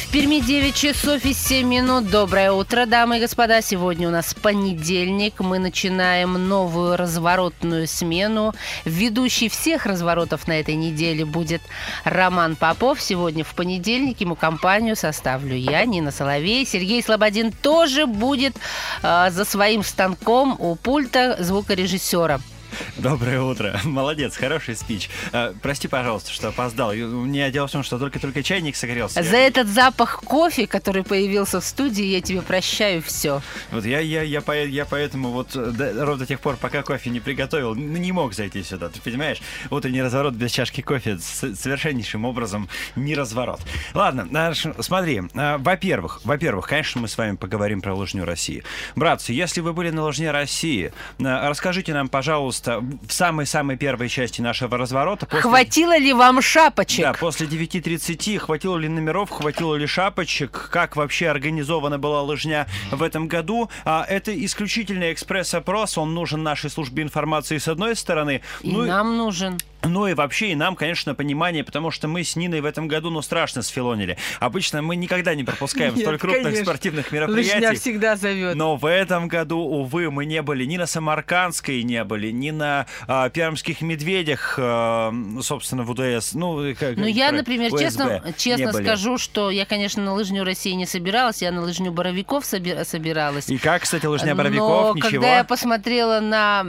В Перми 9 часов и 7 минут. Доброе утро, дамы и господа. Сегодня у нас понедельник. Мы начинаем новую разворотную смену. Ведущий всех разворотов на этой неделе будет Роман Попов. Сегодня в понедельник ему компанию составлю я, Нина Соловей. Сергей Слободин тоже будет за своим станком у пульта звукорежиссера. Доброе утро. Молодец, хороший спич. Прости, пожалуйста, что опоздал. У меня дело в том, что только чайник согрелся. За этот запах кофе, который появился в студии, я тебе прощаю все. Вот я поэтому вот ровно до тех пор, пока кофе не приготовил, не мог зайти сюда. Ты понимаешь? Утренний разворот без чашки кофе совершеннейшим образом не разворот. Ладно, смотри. Во-первых, конечно, мы с вами поговорим про лыжню России. Братцы, если вы были на лыжне России, расскажите нам, пожалуйста, в самой-самой первой части нашего разворота... Хватило ли вам шапочек? Да, после 9:30 хватило ли номеров, хватило ли шапочек, как вообще организована была лыжня в этом году. Это исключительный экспресс-опрос, он нужен нашей службе информации с одной стороны. И нам нужен. Ну и вообще, и нам, конечно, понимание, потому что мы с Ниной в этом году, страшно сфилонили. Обычно мы никогда не пропускаем столь крупных спортивных мероприятий. Лыжня всегда зовет. Но в этом году, увы, мы не были ни на Самаркандской, не были, ни на Пермских медведях, собственно, в УДС. Я, например, честно скажу, что я, конечно, на лыжню России не собиралась, я на лыжню Боровиков собиралась. И как, кстати, лыжня Боровиков? Но когда я посмотрела на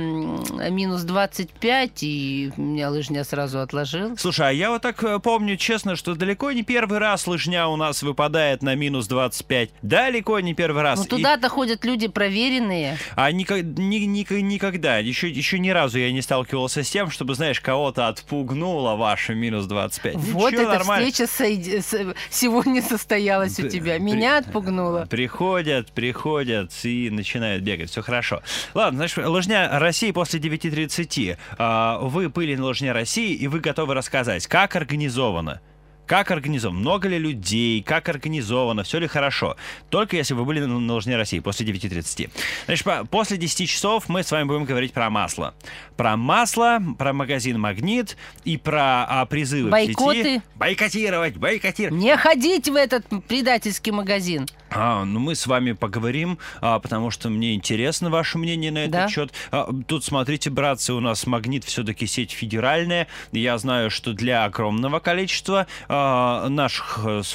минус 25, и меня лыжня сразу отложил. Слушай, а я вот так помню, честно, что далеко не первый раз лыжня у нас выпадает на минус 25. Далеко не первый раз. Ну, туда-то ходят люди проверенные. А никогда, еще ни разу я не сталкивался с тем, чтобы, знаешь, кого-то отпугнуло ваше минус 25. Вот Ничего, эта нормально. встреча сегодня состоялась у тебя. Меня отпугнула. Приходят и начинают бегать. Все хорошо. Ладно, значит, лыжня России после 9:30. Вы были на лыжне России, и вы готовы рассказать, как организовано. Как организовано? Много ли людей? Как организовано? Все ли хорошо? Только если вы были на лыжне России после 9:30. Значит, после 10 часов мы с вами будем говорить про масло. Про масло, про магазин «Магнит» и про призывы в сети. Бойкотировать. Не ходить в этот предательский магазин. Мы с вами поговорим, потому что мне интересно ваше мнение на этот счет. Тут, смотрите, братцы, у нас «Магнит» все-таки сеть федеральная. Я знаю, что для огромного количества наших с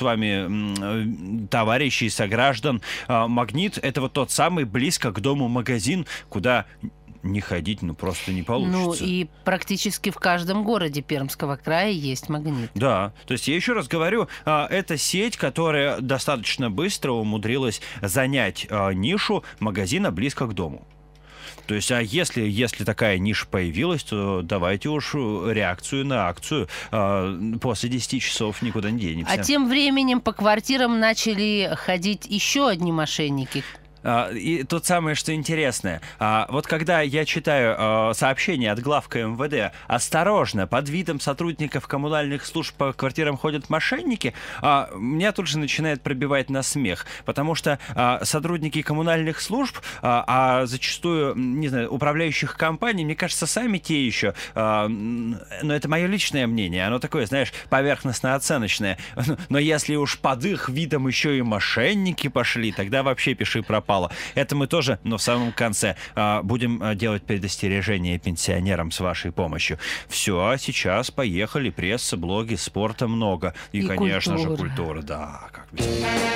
вами товарищей, сограждан, «Магнит» — это вот тот самый близко к дому магазин, куда не ходить, просто не получится. И практически в каждом городе Пермского края есть «Магнит». Да, то есть я еще раз говорю, это сеть, которая достаточно быстро умудрилась занять нишу магазина близко к дому. То есть, если такая ниша появилась, то давайте уж реакцию на акцию. После 10 часов никуда не денемся. А тем временем по квартирам начали ходить еще одни мошенники. И тут самое, что интересное. Вот когда я читаю сообщения от главка МВД, осторожно, под видом сотрудников коммунальных служб по квартирам ходят мошенники, меня тут же начинает пробивать на смех. Потому что сотрудники коммунальных служб, зачастую, не знаю, управляющих компаний, мне кажется, сами те еще, но это мое личное мнение, оно такое, знаешь, поверхностно-оценочное. Но если уж под их видом еще и мошенники пошли, тогда вообще пиши пропало. Это мы тоже, но в самом конце будем делать предостережение пенсионерам с вашей помощью. Все, а сейчас поехали. Пресса, блоги, спорта много. И конечно же, культура. Да, как без...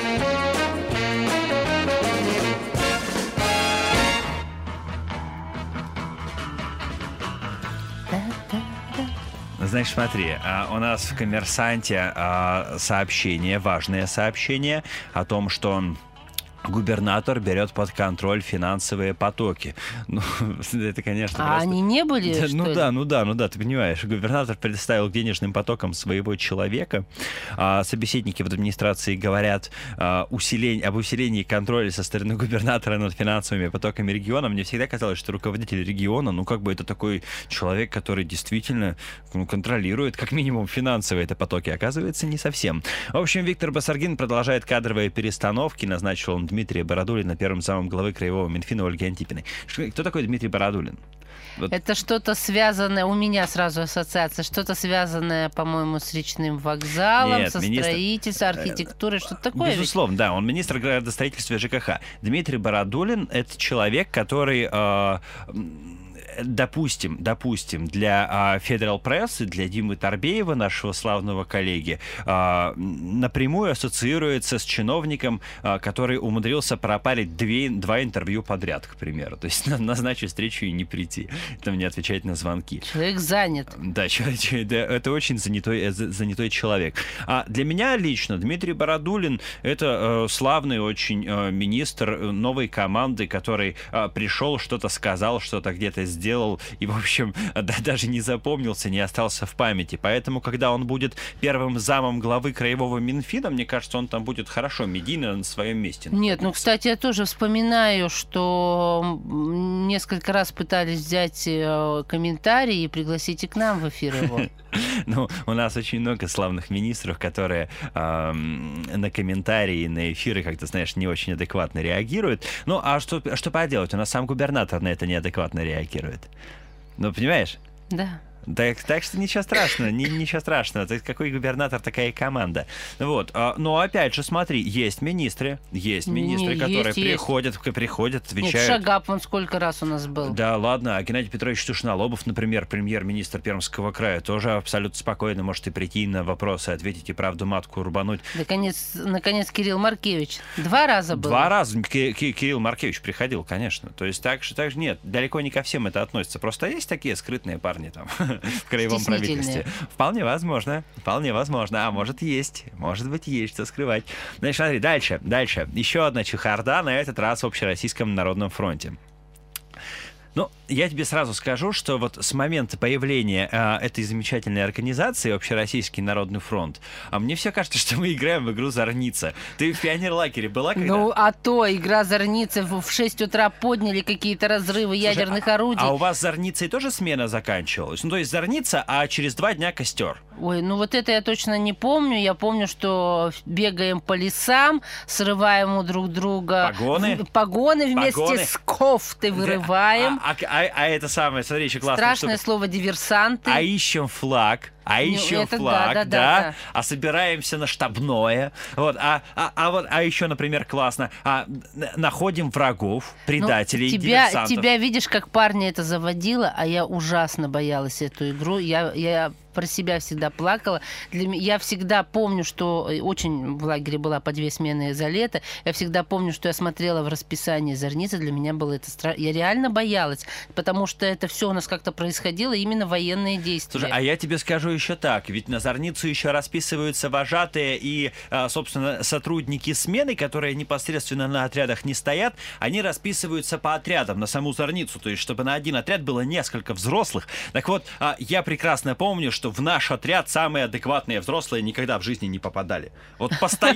Значит, смотри, у нас в «Коммерсанте» сообщение, важное сообщение о том, что губернатор берет под контроль финансовые потоки. Это, конечно, просто... они не были, что ли? Да, ты понимаешь. Губернатор предоставил к денежным потокам своего человека. Собеседники в администрации говорят об усилении контроля со стороны губернатора над финансовыми потоками региона. Мне всегда казалось, что руководитель региона, это такой человек, который действительно контролирует, как минимум, финансовые это потоки. Оказывается, не совсем. В общем, Виктор Басаргин продолжает кадровые перестановки. Назначил он Дмитрия Бородулина первым замом главы краевого Минфина Ольги Антипиной. Кто такой Дмитрий Бородулин? Вот. Это что-то связанное, у меня сразу ассоциация, что-то связанное, по-моему, с речным вокзалом, Нет, со строительством, архитектурой, что-то такое. Безусловно, да, он министр градостроительства и ЖКХ. Дмитрий Бородулин — это человек, который... Допустим, для Federal Press и для Димы Торбеева, нашего славного коллеги, напрямую ассоциируется с чиновником, который умудрился пропарить два интервью подряд, к примеру. То есть назначить встречу и не прийти, там не отвечать на звонки. Человек занят. Да, это очень занятой человек. А для меня лично Дмитрий Бородулин — это славный очень министр новой команды, который пришел, что-то сказал, что-то где-то сделал, и, в общем, даже не запомнился, не остался в памяти. Поэтому, когда он будет первым замом главы краевого Минфина, мне кажется, он там будет хорошо медийно на своем месте. Нет, ну, кстати, я тоже вспоминаю, что несколько раз пытались взять комментарий и пригласить и к нам в эфир его. Ну, у нас очень много славных министров, которые на комментарии, на эфиры, как ты знаешь, не очень адекватно реагируют. Ну, а что поделать? У нас сам губернатор на это неадекватно реагирует. Ну, понимаешь? Да. Так что ничего страшного, ничего страшного. Какой губернатор, такая и команда. Вот. Но опять же, смотри, есть министры, которые приходят, отвечают. Нет, Шагап, вон сколько раз у нас был. Да, ладно. А Геннадий Петрович Тушнолобов, например, премьер-министр Пермского края, тоже абсолютно спокойно может и прийти на вопросы, ответить и правду матку рубануть. Наконец, Кирилл Маркевич. 2 раза был. 2 раза Кирилл Маркевич приходил, конечно. То есть так же нет, далеко не ко всем это относится. Просто есть такие скрытные парни там в краевом правительстве. Вполне возможно. А может быть, есть что скрывать. Значит, смотри, дальше. Еще одна чехарда, на этот раз в Общероссийском народном фронте. Ну, я тебе сразу скажу, что вот с момента появления этой замечательной организации Общероссийский народный фронт, мне все кажется, что мы играем в игру «Зорница». Ты в пионерлагере была когда? Ну, а то игра «Зорница», в 6 утра подняли какие-то разрывы ядерных орудий. А у вас с «Зорницей» тоже смена заканчивалась? Ну, то есть «Зорница», а через 2 дня костер. Ой, ну вот это я точно не помню. Я помню, что бегаем по лесам, срываем у друг друга погоны вместе с кофтой вырываем. А это самое, смотри, еще классно. Страшное слово «диверсанты». А ищем флаг. Да. А собираемся на штабное. Вот. А еще, например, классно. Находим врагов, предателей, диверсантов. Тебя видишь, как парня это заводило, а я ужасно боялась эту игру. Я про себя всегда плакала. Я всегда помню, что очень в лагере была по 2 смены за лето. Я всегда помню, что я смотрела в расписании «Зорницы». Для меня было это страшно. Я реально боялась, потому что это все у нас как-то происходило, именно военные действия. Слушай, а я тебе скажу еще так. Ведь на «Зорницу» еще расписываются вожатые и, собственно, сотрудники смены, которые непосредственно на отрядах не стоят. Они расписываются по отрядам на саму «Зорницу». То есть, чтобы на один отряд было несколько взрослых. Так вот, я прекрасно помню, что в наш отряд самые адекватные взрослые никогда в жизни не попадали. Вот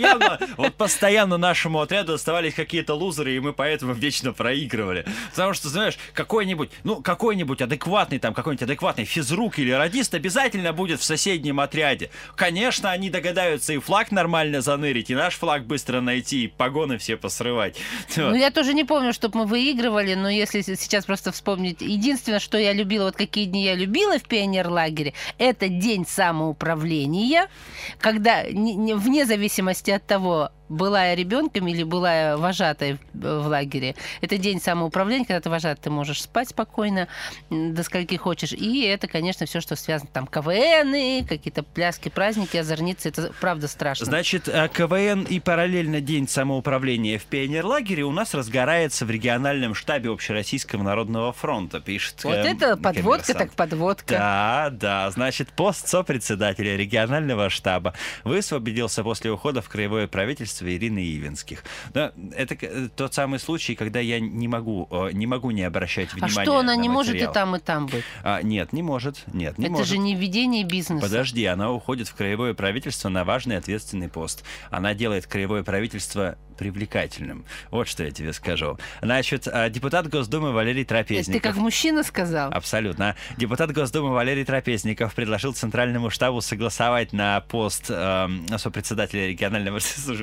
постоянно нашему отряду оставались какие-то лузеры, и мы поэтому вечно проигрывали. Потому что, знаешь, какой-нибудь адекватный физрук или радист обязательно будет в соседнем отряде. Конечно, они догадаются и флаг нормально занырить, и наш флаг быстро найти, и погоны все посрывать. Ну, я тоже не помню, чтобы мы выигрывали, но если сейчас просто вспомнить, единственное, что я любила, вот какие дни я любила в пионерлагере, это день самоуправления, когда вне зависимости от того, была я ребенком или была я вожатой в лагере. Это день самоуправления, когда ты вожатый, ты можешь спать спокойно, до скольки хочешь. И это, конечно, все, что связано там КВН, какие-то пляски, праздники, озорницы. Это правда страшно. Значит, КВН и параллельно день самоуправления в пионерлагере у нас разгорается в региональном штабе Общероссийского народного фронта, пишет. Вот это подводка так подводка. Да. Значит, пост сопредседателя регионального штаба высвободился после ухода в краевое правительство Ирины Ивенских. Да, это тот самый случай, когда я не могу не обращать внимания. А что, она не материал. Может и там быть? Нет, не может. Это же не ведение бизнеса. Подожди, она уходит в краевое правительство на важный ответственный пост. Она делает краевое правительство привлекательным. Вот что я тебе скажу. Значит, депутат Госдумы Валерий Трапезников... Ты как мужчина сказал? Абсолютно. Депутат Госдумы Валерий Трапезников предложил Центральному штабу согласовать на пост сопредседателя регионального...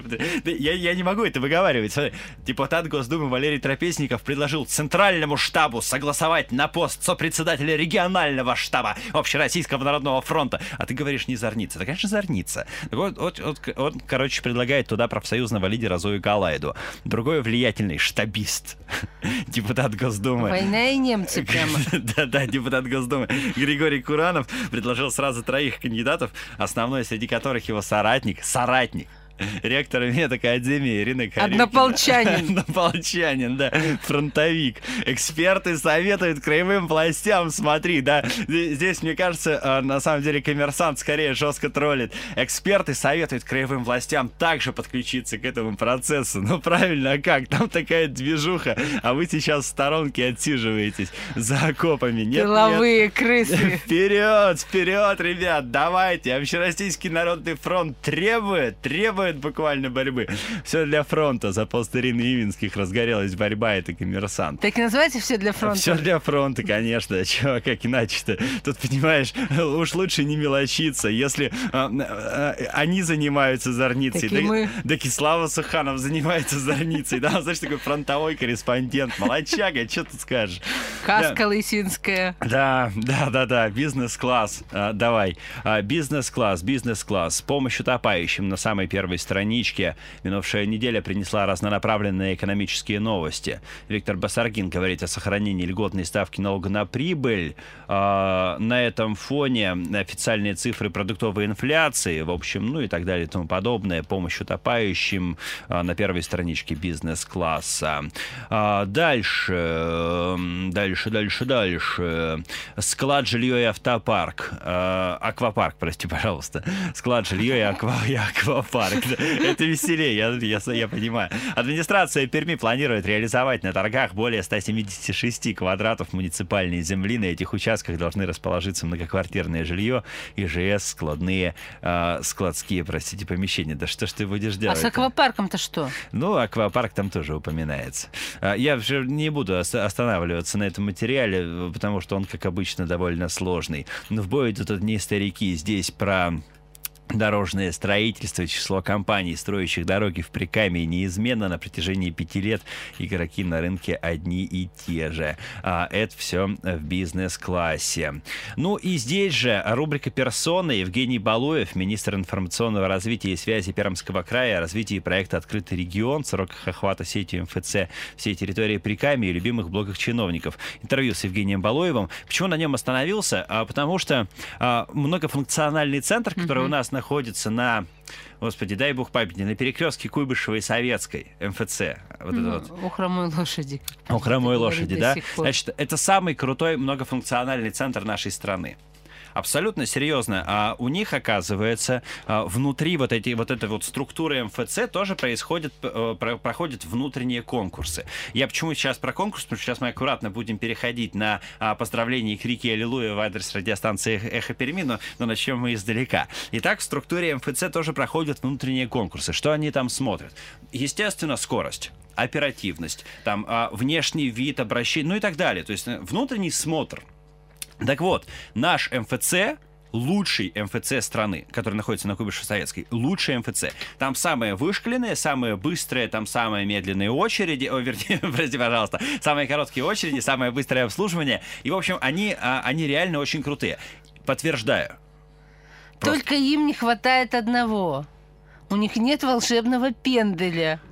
Я не могу это выговаривать. Смотри. Депутат Госдумы Валерий Трапезников предложил Центральному штабу согласовать на пост сопредседателя регионального штаба Общероссийского народного фронта. А ты говоришь, не Зорница. Да, конечно, Зорница. Он, короче, предлагает туда профсоюзного лидера Зою Калайду. Другой влиятельный штабист, депутат Госдумы. Война и немцы прямо. Да, депутат Госдумы Григорий Куранов предложил сразу 3 кандидатов, основной среди которых его соратник, ректор медакадемии Ирина Корюкина. Однополчанин, да, фронтовик. Эксперты советуют краевым властям, смотри, да, здесь, мне кажется, на самом деле Коммерсант скорее жестко троллит. Эксперты советуют краевым властям также подключиться к этому процессу. Ну, правильно, а как? Там такая движуха, а вы сейчас в сторонке отсиживаетесь за окопами. Тыловые крысы. Вперед, ребят, давайте. Общероссийский народный фронт требует буквально борьбы. Все для фронта. За пост Ирины Ивинских разгорелась борьба, это Коммерсант. Так и называется «Все для фронта». Все для фронта, конечно. Чего, как иначе-то? Тут, понимаешь, уж лучше не мелочиться. Если они занимаются Зорницей, да Кислава Суханов занимается Зорницей, да, знаешь, такой фронтовой корреспондент. Молодчага, что ты скажешь? Каска лысинская. Да, бизнес-класс. Давай. Бизнес-класс. Помощь утопающим на самой первой страничке. Минувшая неделя принесла разнонаправленные экономические новости. Виктор Басаргин говорит о сохранении льготной ставки налога на прибыль. На этом фоне официальные цифры продуктовой инфляции, в общем, ну и так далее и тому подобное. Помощь утопающим на первой страничке бизнес-класса. Дальше. Склад, жилье и автопарк. Аквапарк, прости, пожалуйста. Склад, жилье и аквапарк. Это веселее, я понимаю. Администрация Перми планирует реализовать на торгах более 176 квадратов муниципальной земли. На этих участках должны расположиться многоквартирное жилье, ИЖС, складские, помещения. Да что ж ты будешь делать? А с аквапарком-то что? Ну, аквапарк там тоже упоминается. Я же не буду останавливаться на этом материале, потому что он, как обычно, довольно сложный. Но в бой идут одни старики. Здесь про дорожное строительство, число компаний, строящих дороги в Прикамье, неизменно на протяжении 5 лет. Игроки на рынке одни и те же. Это все в бизнес-классе. Ну и здесь же рубрика «Персона». Евгений Балуев, министр информационного развития и связи Пермского края, о развитии проекта «Открытый регион», сроках охвата сетью МФЦ всей территории Прикамья и любимых блогах чиновников. Интервью с Евгением Балуевым. Почему на нем остановился? Потому что многофункциональный центр, который у нас находится на, господи, дай бог памяти, на перекрестке Куйбышева и Советской, МФЦ. У хромой лошади. У хромой лошади, да? Значит, это самый крутой многофункциональный центр нашей страны. Абсолютно серьезно. А у них, оказывается, внутри вот этой структуры МФЦ тоже проходят внутренние конкурсы. Я почему сейчас про конкурс? Потому что сейчас мы аккуратно будем переходить на поздравления и крики «Аллилуйя» в адрес радиостанции «Эхо Перми», но начнем мы издалека. Итак, в структуре МФЦ тоже проходят внутренние конкурсы. Что они там смотрят? Естественно, скорость, оперативность, там, внешний вид, обращение, ну и так далее. То есть внутренний смотр. Так вот, наш МФЦ, лучший МФЦ страны, который находится на Куйбышево-Советской, лучший МФЦ. Там самые вышкаленные, самые быстрые, там самые медленные очереди, прости, пожалуйста, самые короткие очереди, самое быстрое обслуживание. И, в общем, они реально очень крутые. Подтверждаю. Только им не хватает одного. У них нет волшебного пенделя.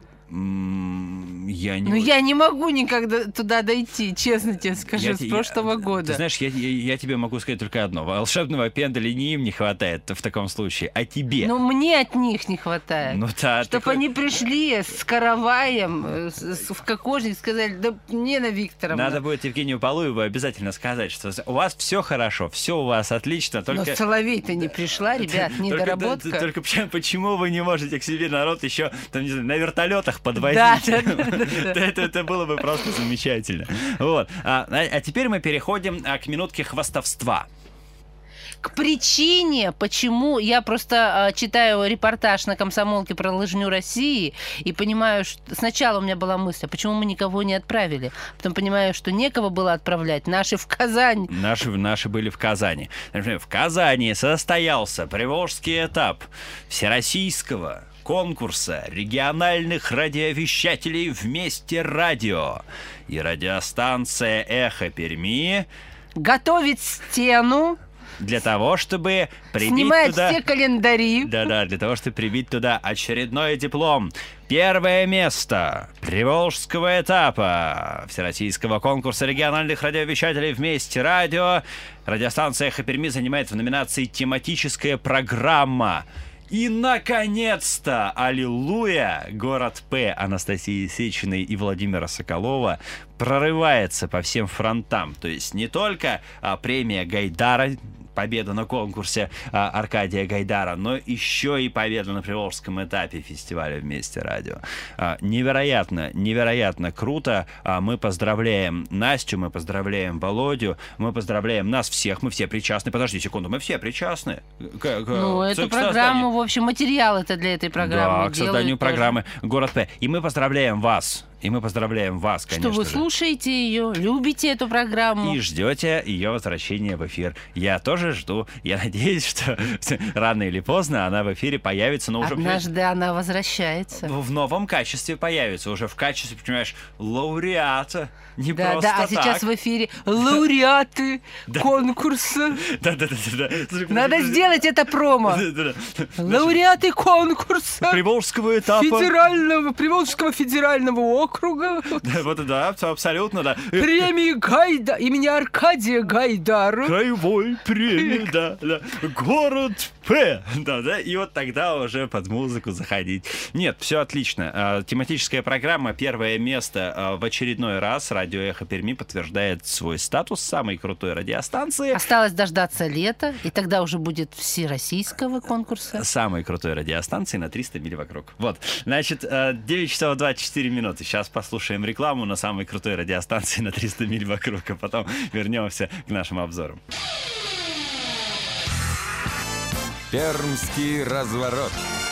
Я не могу никогда туда дойти, честно тебе скажу, с прошлого года. Ты знаешь, я тебе могу сказать только одно. Волшебного пенделя не им не хватает в таком случае, а тебе. Но мне от них не хватает. Ну, да, чтобы они пришли с караваем, в кокошник, сказали, да не на Викторовна. Надо будет Евгению Балуеву обязательно сказать, что у вас все хорошо, все у вас отлично. Только... Но Соловей-то не пришла, ребят, недоработка. Только почему вы не можете к себе народ еще, там, не знаю, на вертолетах подвозить? Это было бы просто замечательно. Вот. А теперь мы переходим к минутке хвастовства. к причине, почему я просто читаю репортаж на «Комсомолке» про лыжню России и понимаю, что сначала у меня была мысль, а почему мы никого не отправили? Потом понимаю, что некого было отправлять. Наши в Казань. Наши были в Казани. В Казани состоялся приволжский этап всероссийского конкурса региональных радиовещателей «Вместе радио». И радиостанция «Эхо Перми» готовит стену. Для того, чтобы прибить снимает туда... все календари. Да-да, для того, чтобы прибить туда очередной диплом. Первое место приволжского этапа всероссийского конкурса региональных радиовещателей «Вместе радио». Радиостанция «Эхо Перми» занимает в номинации «Тематическая программа». И, наконец-то, аллилуйя, город П Анастасии Сечиной и Владимира Соколова прорывается по всем фронтам. То есть не только премия Гайдара, победа на конкурсе Аркадия Гайдара, но еще и победа на приволжском этапе фестиваля «Вместе радио». Невероятно круто. Мы поздравляем Настю, мы поздравляем Володю, мы поздравляем нас всех, мы все причастны. Подожди секунду, мы все причастны. Эту программу, в общем, материал это для этой программы. Да, к созданию программы «Город П». И мы поздравляем вас. И мы поздравляем вас, конечно. Что вы слушаете ее, любите эту программу. И ждете ее возвращения в эфир. Я тоже жду. Я надеюсь, что рано или поздно она в эфире появится. Но уже однажды она возвращается. В новом качестве появится. Уже в качестве, понимаешь, лауреата. Не да, просто так. Сейчас в эфире лауреаты конкурса. Да. Надо сделать это промо. Лауреаты конкурса. Приволжского этапа. Приволжского федерального округа. Да, абсолютно, да. Премии имени Аркадия Гайдара. Краевой премии, да. Город П. Да. И вот тогда уже под музыку заходить. Нет, все отлично. Тематическая программа «Первое место» в очередной раз. Радио «Эхо Перми» подтверждает свой статус самой крутой радиостанции. Осталось дождаться лета, и тогда уже будет всероссийского конкурса. Самой крутой радиостанции на 300 миль вокруг. Вот. Значит, 9 часов 24 минуты. Сейчас послушаем рекламу на самой крутой радиостанции на 300 миль вокруг, а потом вернемся к нашим обзорам. Пермский разворот.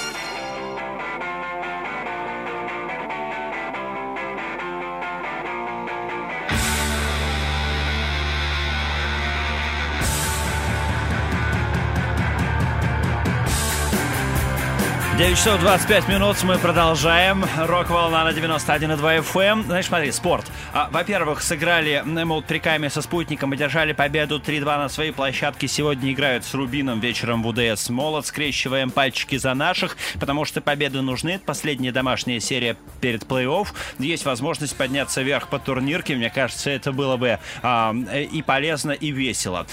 Девять часов 25 минут, мы продолжаем. Рок-волна на 91,2 FM. Значит, смотри, спорт. Во-первых, сыграли Молотриками со Спутником, одержали победу 3-2 на своей площадке. Сегодня играют с Рубином вечером в УДС Молот. Скрещиваем пальчики за наших, потому что победы нужны. Это последняя домашняя серия перед плей-офф. Есть возможность подняться вверх по турнирке. Мне кажется, это было бы и полезно, и весело.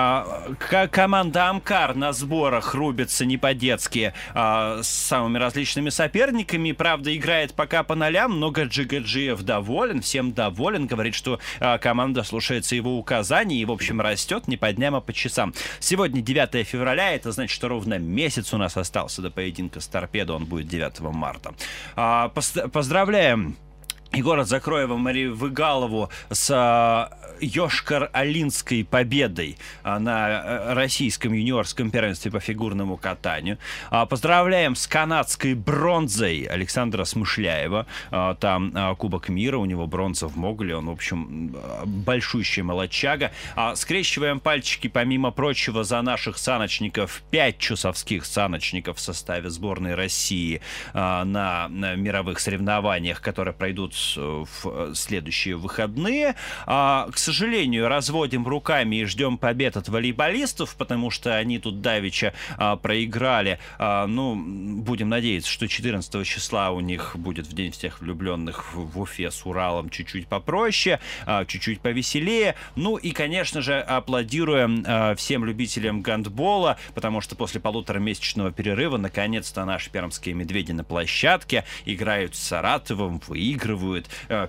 Команда Амкар на сборах рубится не по-детски с самыми различными соперниками. Правда, играет пока по нолям, но Гаджиев доволен, всем доволен. Говорит, что команда слушается его указаний и, в общем, растет не по дням, а по часам. Сегодня 9 февраля, это значит, что ровно месяц у нас остался до поединка с Торпедо, он будет 9 марта. Поздравляем Егора Закроева, Марию Выгалову с Йошкар-Олинской победой на российском юниорском первенстве по фигурному катанию. Поздравляем с канадской бронзой Александра Смышляева. Там Кубок мира, у него бронза в Моголе. Он, в общем, большущий молодчага. Скрещиваем пальчики, помимо прочего, за наших саночников. 5 чусовских саночников в составе сборной России на мировых соревнованиях, которые пройдут в следующие выходные. К сожалению, разводим руками и ждем побед от волейболистов, потому что они тут давеча проиграли. Будем надеяться, что 14 числа у них будет в День всех влюбленных в Уфе с Уралом чуть-чуть попроще, чуть-чуть повеселее. Ну и, конечно же, аплодируем всем любителям гандбола, потому что после полуторамесячного перерыва наконец-то наши пермские медведи на площадке играют с Саратовым, выигрывают выигрывают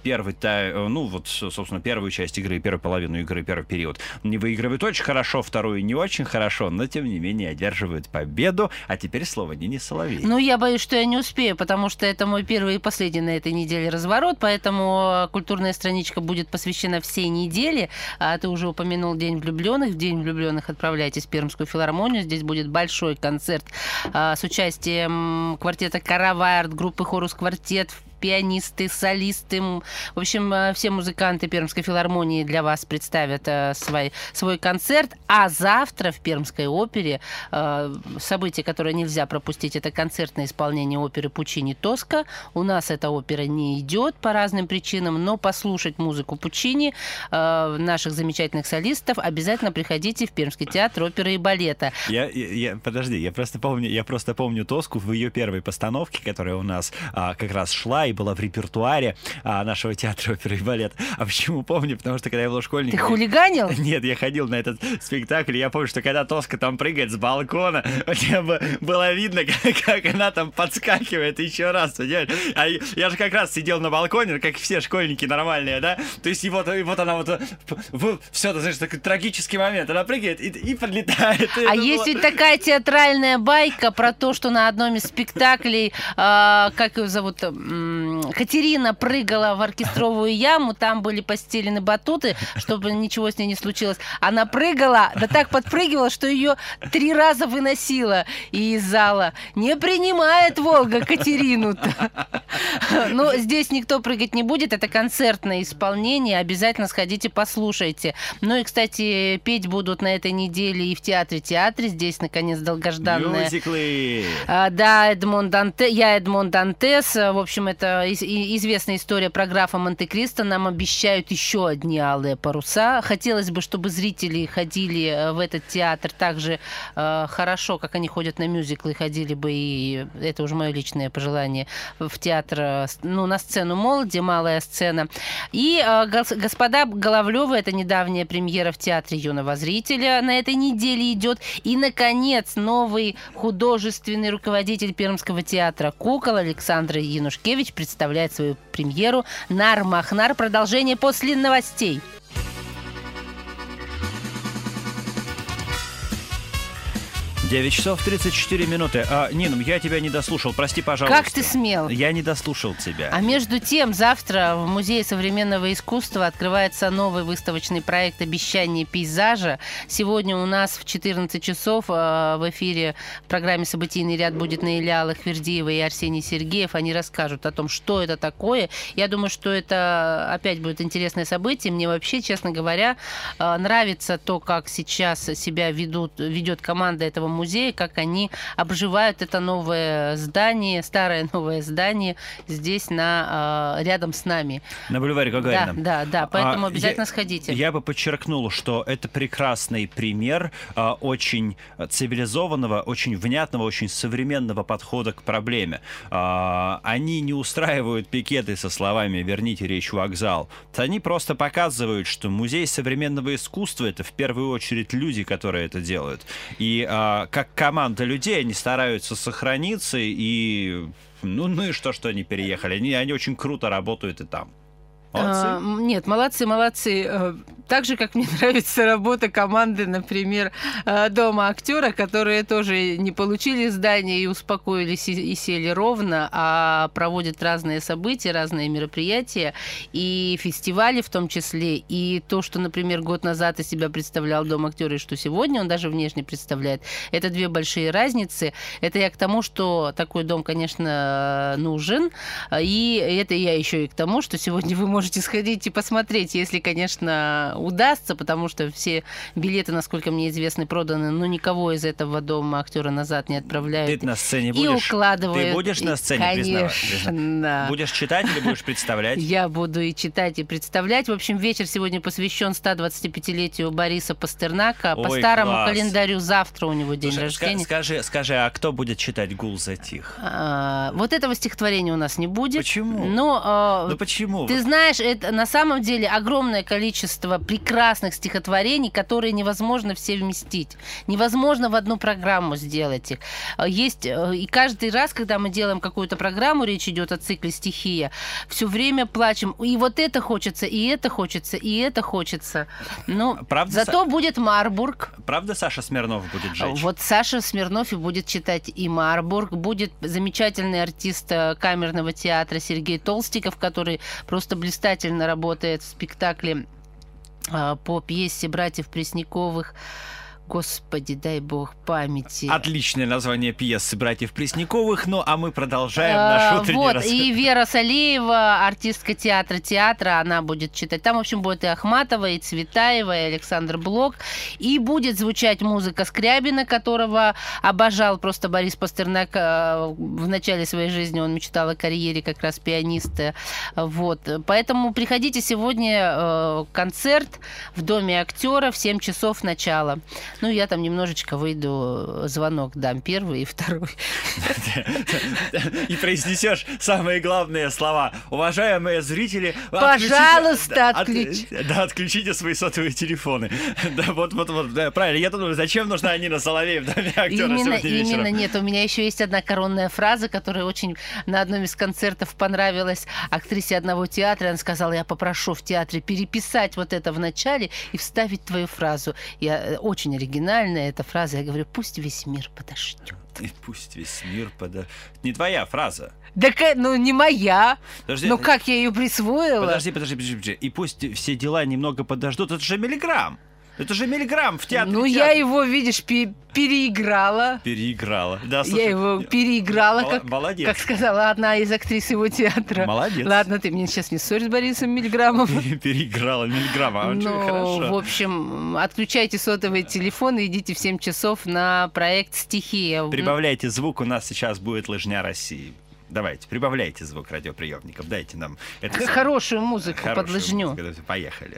собственно, первую часть игры, первую половину игры, первый период. Не выигрывают очень хорошо, вторую не очень хорошо, но, тем не менее, одерживают победу. А теперь слово Нине Соловей. Ну, я боюсь, что я не успею, потому что это мой первый и последний на этой неделе разворот, поэтому культурная страничка будет посвящена всей неделе. Ты уже упомянул День влюбленных. В День влюбленных отправляйтесь в Пермскую филармонию. Здесь будет большой концерт с участием квартета «Каравард», группы «Хорус Квартет», пианисты, солисты. В общем, все музыканты Пермской филармонии для вас представят свой концерт. А завтра в Пермской опере событие, которое нельзя пропустить, это концертное исполнение оперы Пучини «Тоска». У нас эта опера не идет по разным причинам, но послушать музыку Пучини, наших замечательных солистов, обязательно приходите в Пермский театр оперы и балета. Подожди, я просто помню «Тоску» в ее первой постановке, которая у нас как раз шла и была в репертуаре нашего театра оперы и балет. А почему помню? Потому что когда я был школьником... Ты хулиганил? Нет, я ходил на этот спектакль, и я помню, что когда Тоска там прыгает с балкона, мне было видно, как она там подскакивает еще раз, понимаешь? А я же как раз сидел на балконе, как все школьники нормальные, да? То есть и вот она все, ты знаешь, такой трагический момент, она прыгает и подлетает. А есть ведь такая театральная байка про то, что на одном из спектаклей, как ее зовут... Катерина прыгала в оркестровую яму, там были постелены батуты, чтобы ничего с ней не случилось. Она прыгала, да так подпрыгивала, что ее 3 раза выносила из зала. Не принимает Волга Катерину-то. Но здесь никто прыгать не будет, это концертное исполнение, обязательно сходите, послушайте. Ну и, кстати, петь будут на этой неделе и в театре. Здесь, наконец, долгожданная... Мюзиклы! Да, Эдмон Дантес. В общем, это известная история про графа Монте-Кристо. Нам обещают еще одни алые паруса. Хотелось бы, чтобы зрители ходили в этот театр так же хорошо, как они ходят на мюзиклы, ходили бы, и это уже мое личное пожелание, в театр, на сцену «Молоди», малая сцена. И «Господа Головлёвы» — это недавняя премьера в театре юного зрителя. На этой неделе идет. И, наконец, новый художественный руководитель Пермского театра «Кукол» Александр Янушкевич представляет свою премьеру «Нар-Махнар». Продолжение после новостей. 9 часов 34 минуты. Нина, я тебя не дослушал, прости, пожалуйста. Как ты смел? Я не дослушал тебя. А между тем, завтра в Музее современного искусства открывается новый выставочный проект «Обещание пейзажа». Сегодня у нас в 14 часов в эфире в программе «Событийный ряд» будет Наиля Аллахвердиева и Арсений Сергеев. Они расскажут о том, что это такое. Я думаю, что это опять будет интересное событие. Мне вообще, честно говоря, нравится то, как сейчас себя ведет команда этого музея, как они обживают это новое здание, старое новое здание здесь рядом с нами. На бульваре Гагарина. Да, поэтому обязательно сходите. Я бы подчеркнул, что это прекрасный пример очень цивилизованного, очень внятного, очень современного подхода к проблеме. Они не устраивают пикеты со словами «верните речь вокзал». Они просто показывают, что музей современного искусства — это в первую очередь люди, которые это делают. И как команда людей они стараются сохраниться, и ну и что они переехали. Они очень круто работают и там. Молодцы. Нет, молодцы. Так же, как мне нравится работа команды, например, Дома актера, которые тоже не получили здание и успокоились и сели ровно, а проводят разные события, разные мероприятия, и фестивали в том числе. И то, что, например, год назад из себя представлял Дом актера, и что сегодня он даже внешне представляет, это 2 большие разницы. Это я к тому, что такой дом, конечно, нужен. И это я еще и к тому, что сегодня вы можете сходить и посмотреть, если, конечно, удастся, потому что все билеты, насколько мне известно, проданы, но никого из этого Дома актера назад не отправляют. Ты на сцене и будешь? Укладывают. Ты будешь на сцене, конечно, да. Будешь читать или будешь представлять? Я буду и читать, и представлять. В общем, вечер сегодня посвящен 125-летию Бориса Пастернака. По старому календарю завтра у него день рождения. Скажи, а кто будет читать «Гул затих»? Вот этого стихотворения у нас не будет. Почему? Но почему? Ты знаешь, это на самом деле огромное количество прекрасных стихотворений, которые невозможно все вместить. Невозможно в одну программу сделать их. Есть, и каждый раз, когда мы делаем какую-то программу, речь идет о цикле «Стихия», все время плачем. И вот это хочется, и это хочется, и это хочется. Ну, правда, зато будет Марбург. Правда, Саша Смирнов будет жечь? Вот Саша Смирнов и будет читать и Марбург. Будет замечательный артист камерного театра Сергей Толстиков, который просто блистательно работает в спектакле по пьесе братьев Пресняковых. Господи, дай бог памяти. Отличное название пьесы братьев Пресняковых, ну а мы продолжаем наш утренний Вот, рассказ. и Вера Салеева, артистка театра, она будет читать. Там, в общем, будет и Ахматова, и Цветаева, и Александр Блок. И будет звучать музыка Скрябина, которого обожал просто Борис Пастернак. В начале своей жизни он мечтал о карьере как раз пианиста. Вот. Поэтому приходите сегодня концерт в Доме актера в 7 часов начала. Ну, я там немножечко выйду, звонок дам первый и второй. И произнесешь самые главные слова. Уважаемые зрители, пожалуйста, отключите свои сотовые телефоны. Да, вот, правильно. Я думаю, зачем нужна Нина Соловей в Доме актера сегодня вечером? Именно, нет. У меня еще есть одна коронная фраза, которая очень на одном из концертов понравилась актрисе одного театра. Она сказала: я попрошу в театре переписать вот это в начале и вставить твою фразу. Я очень оригинальная эта фраза. Я говорю: пусть весь мир подождет. И пусть весь мир подождет. Не твоя фраза. Да, ну не моя. Подожди, ну как я ее присвоила? Подожди. И пусть все дела немного подождут. Это же миллиграмм. Это же миллиграмм в театре. Ну, я его, видишь, переиграла. Да, слушай, я его переиграла, молодец. Как сказала одна из актрис его театра. Молодец. Ладно, ты меня сейчас не ссорь с Борисом Миллиграммом. Переиграла миллиграмма. Ну, хорошо. в общем, отключайте сотовые телефоны, идите в 7 часов на проект «Стихия». Прибавляйте звук, у нас сейчас будет «Лыжня России». Давайте, прибавляйте звук радиоприемников, дайте нам это. Хорошую музыку под лыжню. Поехали.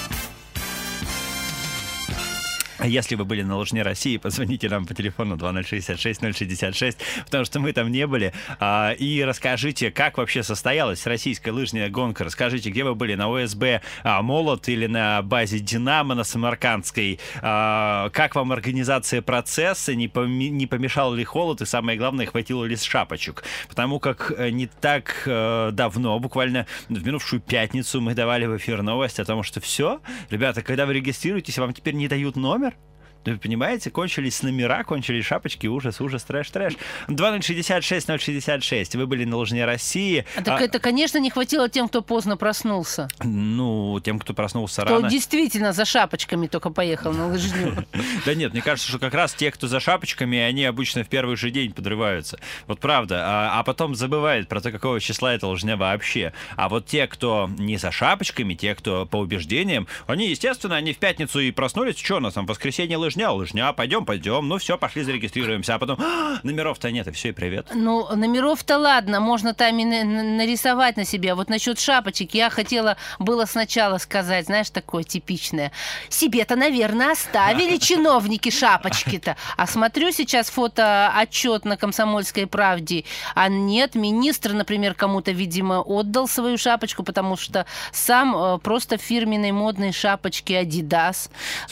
Если вы были на «Лыжне России», позвоните нам по телефону 2066-066, потому что мы там не были. И расскажите, как вообще состоялась российская лыжная гонка. Расскажите, где вы были, на ОСБ «Молот» или на базе «Динамо» на Самаркандской. Как вам организация процесса, не помешал ли холод и, самое главное, хватило ли шапочек. Потому как не так давно, буквально в минувшую пятницу, мы давали в эфир новость о том, что все, ребята, когда вы регистрируетесь, вам теперь не дают номер. Вы понимаете, кончились номера, кончились шапочки, ужас, трэш. 2066-066. Вы были на «Лыжне России». Так это, конечно, не хватило тем, кто поздно проснулся. Ну, тем, кто проснулся рано. Кто действительно за шапочками только поехал на лыжню. Да нет, мне кажется, что как раз те, кто за шапочками, они обычно в первый же день подрываются. Вот правда. А потом забывают про то, какого числа это лыжня вообще. А вот те, кто не за шапочками, те, кто по убеждениям, они, естественно, они в пятницу и проснулись. Что у нас там, воскресенье лыжня, пойдем, ну все, пошли зарегистрируемся, а потом номеров-то нет, и все, и привет. Ну, номеров-то ладно, можно там и нарисовать на себе. Вот насчет шапочек я хотела было сначала сказать, знаешь, такое типичное. Себе-то, наверное, оставили чиновники шапочки-то. А смотрю сейчас фотоотчет на «Комсомольской правде», а нет, министр, например, кому-то, видимо, отдал свою шапочку, потому что сам просто в фирменной модной шапочке Adidas.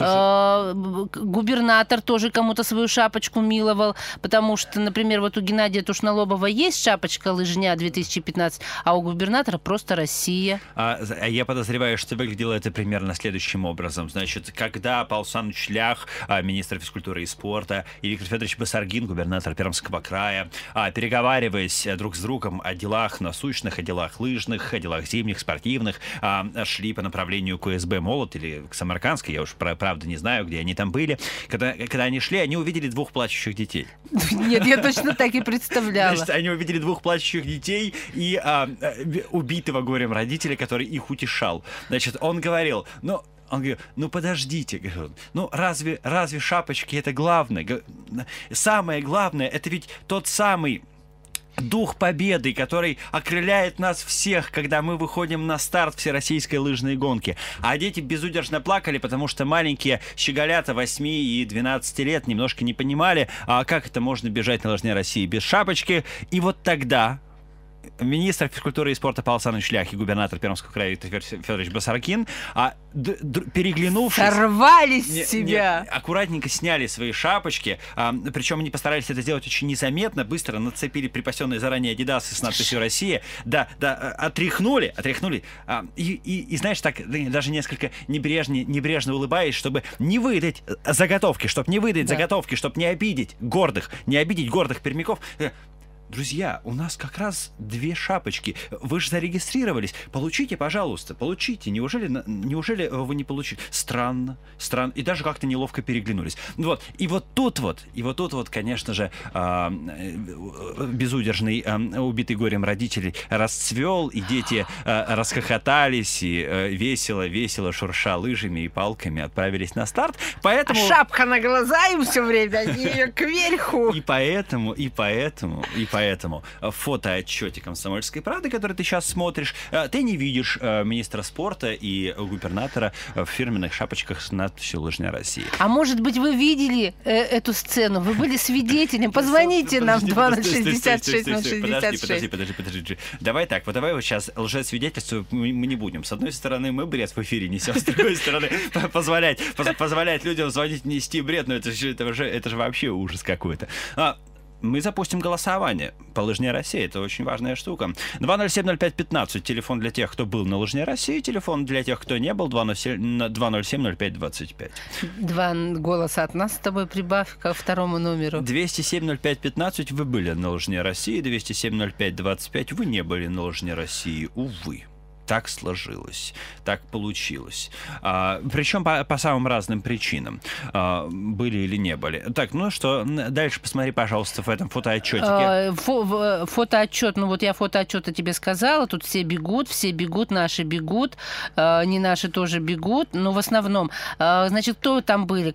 Губернатор тоже кому-то свою шапочку миловал, потому что, например, вот у Геннадия Тушнолобова есть шапочка «Лыжня 2015», а у губернатора просто «Россия». Я подозреваю, что выглядело это примерно следующим образом. Значит, когда Павел Александрович Лях, министр физкультуры и спорта, и Виктор Федорович Басаргин, губернатор Пермского края, переговариваясь друг с другом о делах насущных, о делах лыжных, о делах зимних, спортивных, шли по направлению к ОСБ «Молот» или к Самаркандской, я уж правда не знаю, где они там были. Когда они шли, они увидели 2 плачущих детей. Нет, я точно так и представляла. Значит, они увидели 2 плачущих детей и убитого горем родителя, который их утешал. Значит, он говорил, он говорит, подождите, разве шапочки это главное? Самое главное, это ведь тот самый дух победы, который окрыляет нас всех, когда мы выходим на старт всероссийской лыжной гонки. А дети безудержно плакали, потому что маленькие щеголята 8 и 12 лет немножко не понимали, как это можно бежать на «Лыжне России без шапочки. И вот тогда министр физкультуры и спорта Павел Александрович Лях и губернатор Пермского края Виктор Федорович Басаркин, переглянувшись... Сорвались с себя! Аккуратненько сняли свои шапочки, причем они постарались это сделать очень незаметно, быстро нацепили припасенные заранее адидасы с надписью «Россия», отряхнули, и знаешь, так даже несколько небрежно улыбаясь, чтобы не выдать заготовки, чтобы не обидеть гордых пермяков. Друзья, у нас как раз 2 шапочки. Вы же зарегистрировались. Получите, пожалуйста, получите. Неужели вы не получили? Странно. И даже как-то неловко переглянулись. Вот. И вот тут, конечно же, безудержный, убитый горем родителей расцвел, и дети расхохотались, и весело, шурша лыжами и палками, отправились на старт. Поэтому... А шапка на глаза им все время, ее кверху. И поэтому фотоотчете «Комсомольской правды», который ты сейчас смотришь, ты не видишь министра спорта и губернатора в фирменных шапочках с надписью «Лыжня России». А может быть, вы видели эту сцену? Вы были свидетелем? Позвоните нам в 2066-066. Подожди. Давай сейчас лжесвидетельство мы не будем. С одной стороны, мы бред в эфире несем, с другой стороны, позволять людям звонить, нести бред, но это же вообще ужас какой-то. Мы запустим голосование по «Лыжне России». Это очень важная штука. 207-05-15. Телефон для тех, кто был на «Лыжне России». Телефон для тех, кто не был. 207-05-25. 2 голоса от нас с тобой прибавь ко второму номеру. 207-05-15. Вы были на «Лыжне России». 207-05-25. Вы не были на «Лыжне России». Увы. Так сложилось, так получилось. Причем по самым разным причинам. Были или не были. Так, ну что, дальше посмотри, пожалуйста, в этом фотоотчетике. Фотоотчет, я фотоотчеты тебе сказала, тут все бегут, наши бегут, не наши тоже бегут, но в основном. Значит, кто там были?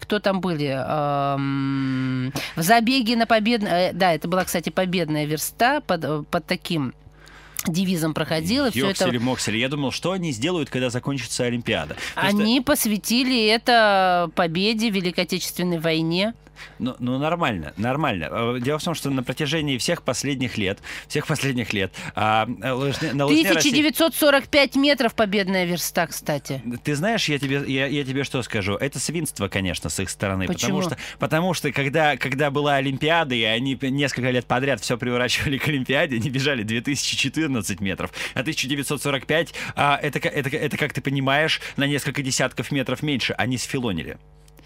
В забеге на победное... Да, это была, кстати, победная верста под таким... девизом проходила. Ёксели-моксели. Я думал, что они сделают, когда закончится Олимпиада. Они посвятили это победе в Великой Отечественной войне. Ну, нормально. Дело в том, что на протяжении всех последних лет 1945 метров победная верста, кстати. Ты знаешь, я тебе что скажу? Это свинство, конечно, с их стороны. Почему? Потому что когда была Олимпиада, и они несколько лет подряд все приурачивали к Олимпиаде, они бежали 2014 метров. А 1945, это, как ты понимаешь, на несколько десятков метров меньше. Они сфилонили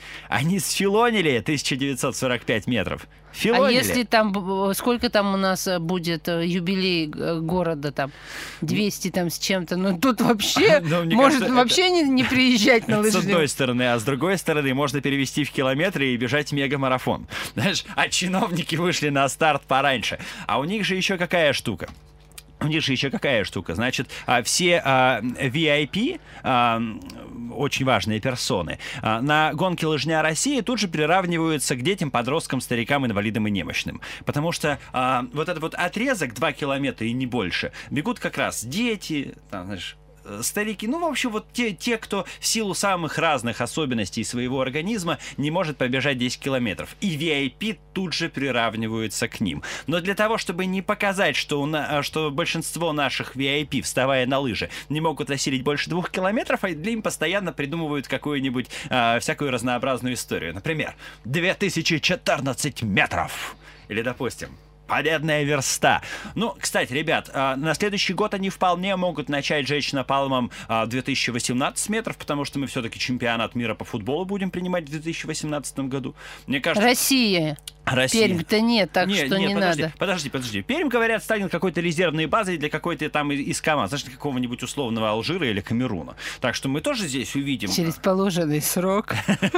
1945 метров. Филонили. А если там, сколько там у нас будет юбилей города, там, 200 там с чем-то, тут вообще, может вообще не приезжать на лыжи. С одной стороны, а с другой стороны, можно перевести в километры и бежать мегамарафон. Знаешь, а чиновники вышли на старт пораньше. А у них же еще какая штука? Значит, все VIP, очень важные персоны, на гонке «Лыжня России» тут же приравниваются к детям, подросткам, старикам, инвалидам и немощным. Потому что вот этот вот отрезок 2 километра и не больше бегут как раз дети, там, знаешь, старики, в общем, вот те, кто в силу самых разных особенностей своего организма не может пробежать 10 километров. И VIP тут же приравниваются к ним. Но для того, чтобы не показать, что большинство наших VIP, вставая на лыжи, не могут осилить больше 2 километров, им постоянно придумывают какую-нибудь всякую разнообразную историю. Например, 2014 метров. Или, допустим, победная верста. Кстати, ребят, на следующий год они вполне могут начать жечь напалмом 2018 метров, потому что мы все-таки чемпионат мира по футболу будем принимать в 2018 году. Мне кажется... Россия. Пермь-то нет, так что не надо. Подожди. Пермь, говорят, станет какой-то резервной базой для какой-то там из команд, знаешь, какого-нибудь условного Алжира или Камеруна. Так что мы тоже здесь увидим. Через положенный срок.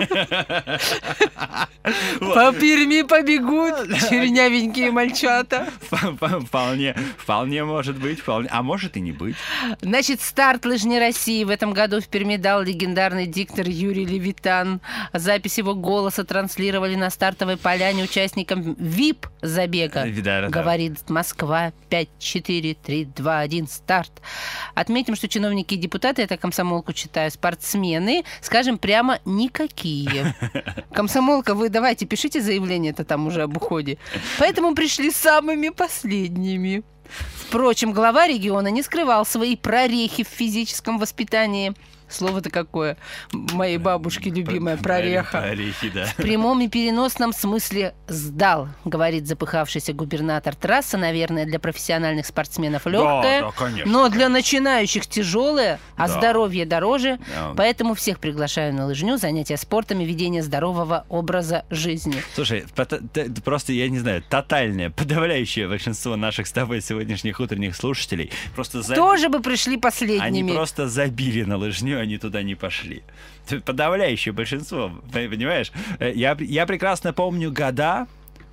По Перми побегут чернявенькие мальчата. Вполне может быть, а может и не быть. Значит, старт «Лыжни России» в этом году в Перми дал легендарный диктор Юрий Левитан. Запись его голоса транслировали на стартовой поляне участникам VIP-забега. Да. Говорит Москва, 5, 4, 3, 2, 1, старт. Отметим, что чиновники и депутаты, это комсомолку читаю, спортсмены, скажем прямо, никакие. Комсомолка, вы давайте пишите заявление-то там уже об уходе. Поэтому пришли самыми последними. Впрочем, глава региона не скрывал свои прорехи в физическом воспитании. Слово-то какое, моей бабушки любимое, прореха. Прорехи, да. В прямом и переносном смысле сдал, говорит запыхавшийся губернатор. Трасса, наверное, для профессиональных спортсменов легкая, да, конечно, но для начинающих тяжелая, а Да. здоровье дороже. Да. Поэтому всех приглашаю на лыжню, занятия спортом и ведение здорового образа жизни. Слушай, просто, я не знаю, тотальное, подавляющее большинство наших с тобой сегодняшних утренних слушателей просто Тоже бы пришли они последними. просто забили на лыжню, они туда не пошли. Подавляющее большинство, понимаешь? Я прекрасно помню года,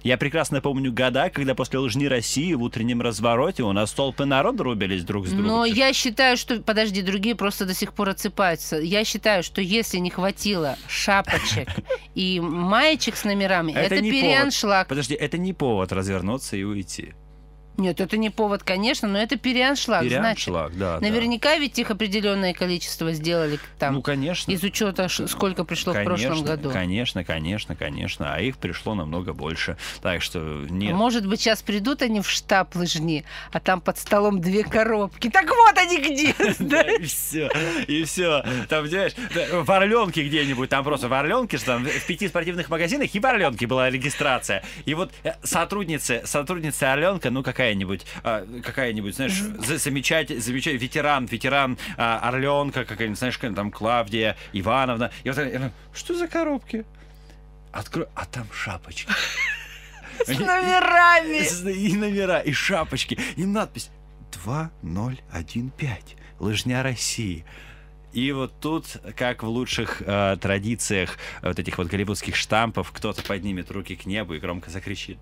когда после лыжни России в утреннем развороте у нас толпы народа рубились друг с другом. Но я считаю, что... Подожди, другие просто до сих пор отсыпаются. Я считаю, что если не хватило шапочек и маечек с номерами, это не повод. переаншлаг. Подожди, это не повод развернуться и уйти. Нет, это не повод, конечно, но это переаншлаг. Переаншлаг, да. Наверняка ведь их определенное количество сделали там. Ну, конечно. Из учета, сколько пришло в прошлом году. Конечно. А их пришло намного больше. Так что нет. Может быть, сейчас придут они в штаб лыжни, а там под столом 2 коробки. Так вот они где! Да, и все. Там, понимаешь, в Орленке где-нибудь, там просто в Орленке, что там в 5 спортивных магазинах и в Орленке была регистрация. И вот сотрудница Орленка, ну какая-нибудь, знаешь, замечательный ветеран Орленка, какая-нибудь, знаешь, там Клавдия Ивановна. И вот она, что за коробки? Открою, а там шапочки. С номерами! И номера, и шапочки, и надпись 2015. Лыжня России. И вот тут, как в лучших традициях вот этих вот голливудских штампов, кто-то поднимет руки к небу и громко закричит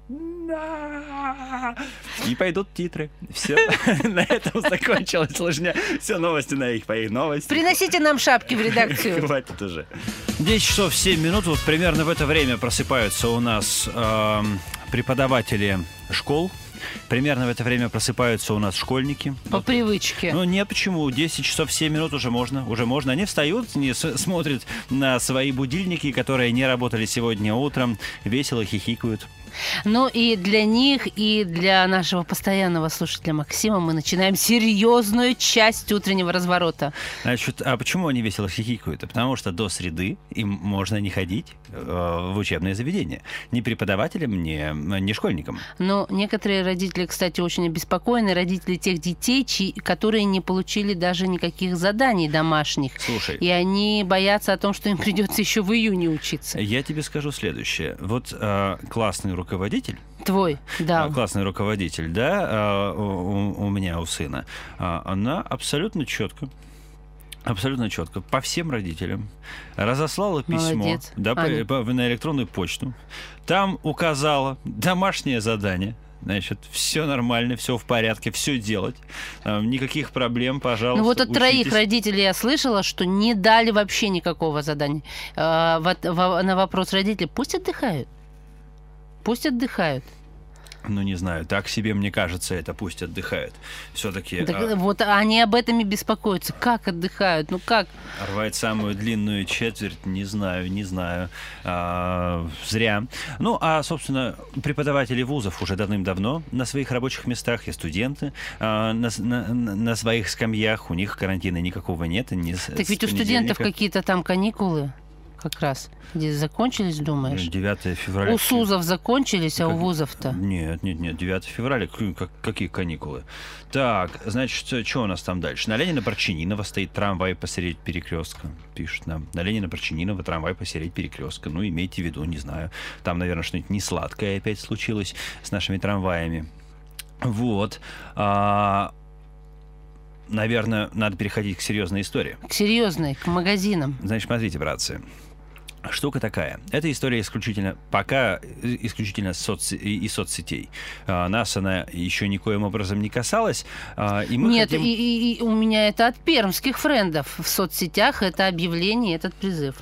«Да!» И пойдут титры. Все. На этом закончилась лыжня. Все, новости на их по их новости. Приносите нам шапки в редакцию. Хватит уже. 10 часов 7 минут. Вот примерно в это время просыпаются у нас преподаватели школ. Примерно в это время просыпаются у нас школьники. По привычке. Ну нет, почему? 10 часов 7 минут уже можно. Они встают, смотрят на свои будильники, которые не работали сегодня утром, весело хихикают. Ну и для них, и для нашего постоянного слушателя Максима мы начинаем серьезную часть утреннего разворота. Значит, а почему они весело хихикают? Потому что до среды им можно не ходить в учебное заведение. Ни преподавателям, ни школьникам. Но некоторые родители, кстати, очень обеспокоены. Родители тех детей, которые не получили даже никаких заданий домашних. Слушай. И они боятся о том, что им придется еще в июне учиться. Я тебе скажу следующее. Вот классный руководитель. Твой, да. Классный руководитель, да, у меня, у сына. Она абсолютно четко по всем родителям разослала письмо на электронную почту. Там указала домашнее задание. Значит, все нормально, все в порядке, все делать. Никаких проблем, пожалуйста. Ну вот от учитесь. 3 родителей я слышала, что не дали вообще никакого задания. На вопрос родителей: пусть отдыхают. Пусть отдыхают. Ну, не знаю, так себе, мне кажется, это пусть отдыхают. Все-таки... Вот они об этом и беспокоятся. Как отдыхают? Ну как? Рвать самую длинную четверть, не знаю. Зря. Ну, а, собственно, преподаватели вузов уже давным-давно на своих рабочих местах, и студенты на своих скамьях. У них карантина никакого нет. Так ведь у студентов какие-то там каникулы как раз. Где закончились, думаешь? 9 февраля. У СУЗов закончились, а у вузов-то? Нет, 9 февраля. Какие каникулы? Так, значит, что у нас там дальше? На Ленина-Парчининова стоит трамвай посередине перекрестка. Пишут нам. На Ленина-Парчининова трамвай посередине перекрестка. Ну, имейте в виду, не знаю. Там, наверное, что-нибудь несладкое опять случилось с нашими трамваями. Вот. Наверное, надо переходить к серьезной истории. К серьезной, к магазинам. Значит, смотрите, братцы. Штука такая. Эта история исключительно из соцсетей. Нас она еще никоим образом не касалась. Нет, и у меня это от пермских френдов. В соцсетях это объявление, этот призыв.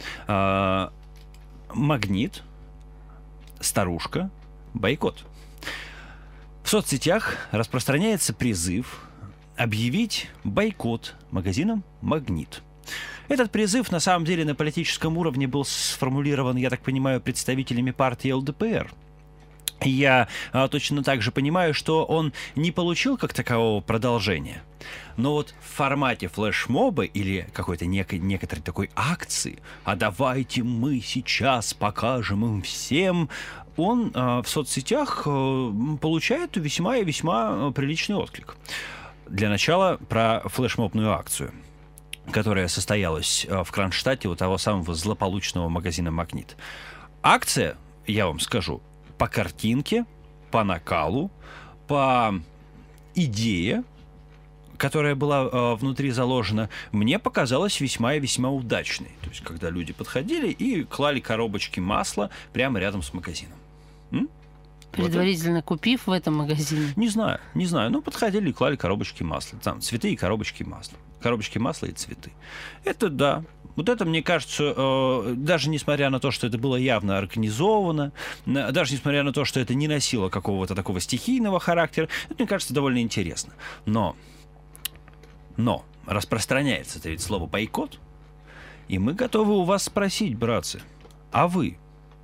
Магнит, старушка, бойкот. В соцсетях распространяется призыв объявить бойкот магазинам «Магнит». Этот призыв, на самом деле, на политическом уровне был сформулирован, я так понимаю, представителями партии ЛДПР. Я точно так же понимаю, что он не получил как такового продолжения. Но вот в формате флешмоба или какой-то некоторой такой акции, а давайте мы сейчас покажем им всем, он в соцсетях получает весьма и весьма приличный отклик. Для начала про флешмобную акцию, которая состоялась в Кронштадте у того самого злополучного магазина «Магнит». Акция, я вам скажу, по картинке, по накалу, по идее, которая была внутри заложена, мне показалась весьма и весьма удачной. То есть, когда люди подходили и клали коробочки масла прямо рядом с магазином. Предварительно купив в этом магазине? Не знаю. Ну, подходили и клали коробочки масла. Там цветы и коробочки масла. Коробочки масла и цветы. Это да. Вот это, мне кажется, даже несмотря на то, что это было явно организовано, даже несмотря на то, что это не носило какого-то такого стихийного характера, это, мне кажется, довольно интересно. Но распространяется-то ведь слово «бойкот», и мы готовы у вас спросить, братцы, а вы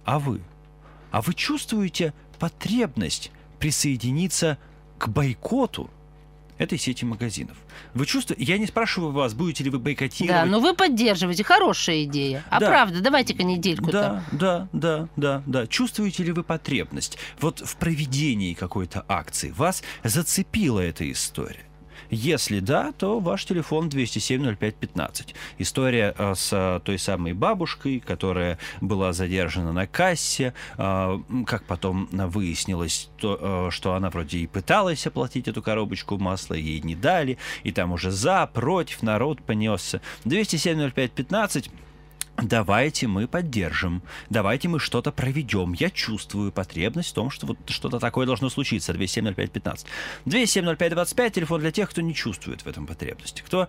чувствуете потребность присоединиться к бойкоту этой сети магазинов? Вы чувствуете? Я не спрашиваю вас, будете ли вы бойкотировать. Да, но вы поддерживаете. Хорошая идея. А да. Правда, давайте-ка недельку-то. Да. Чувствуете ли вы потребность вот в проведении какой-то акции? Вас зацепила эта история? Если да, то ваш телефон 207-05-15. История с той самой бабушкой, которая была задержана на кассе, как потом выяснилось, что она вроде и пыталась оплатить эту коробочку масла, ей не дали, и там уже за, против, народ понесся. 207-05-15. Давайте мы поддержим, давайте мы что-то проведем. Я чувствую потребность в том, что вот что-то такое должно случиться. 207-05-15. 207-05-25, телефон для тех, кто не чувствует в этом потребности. Кто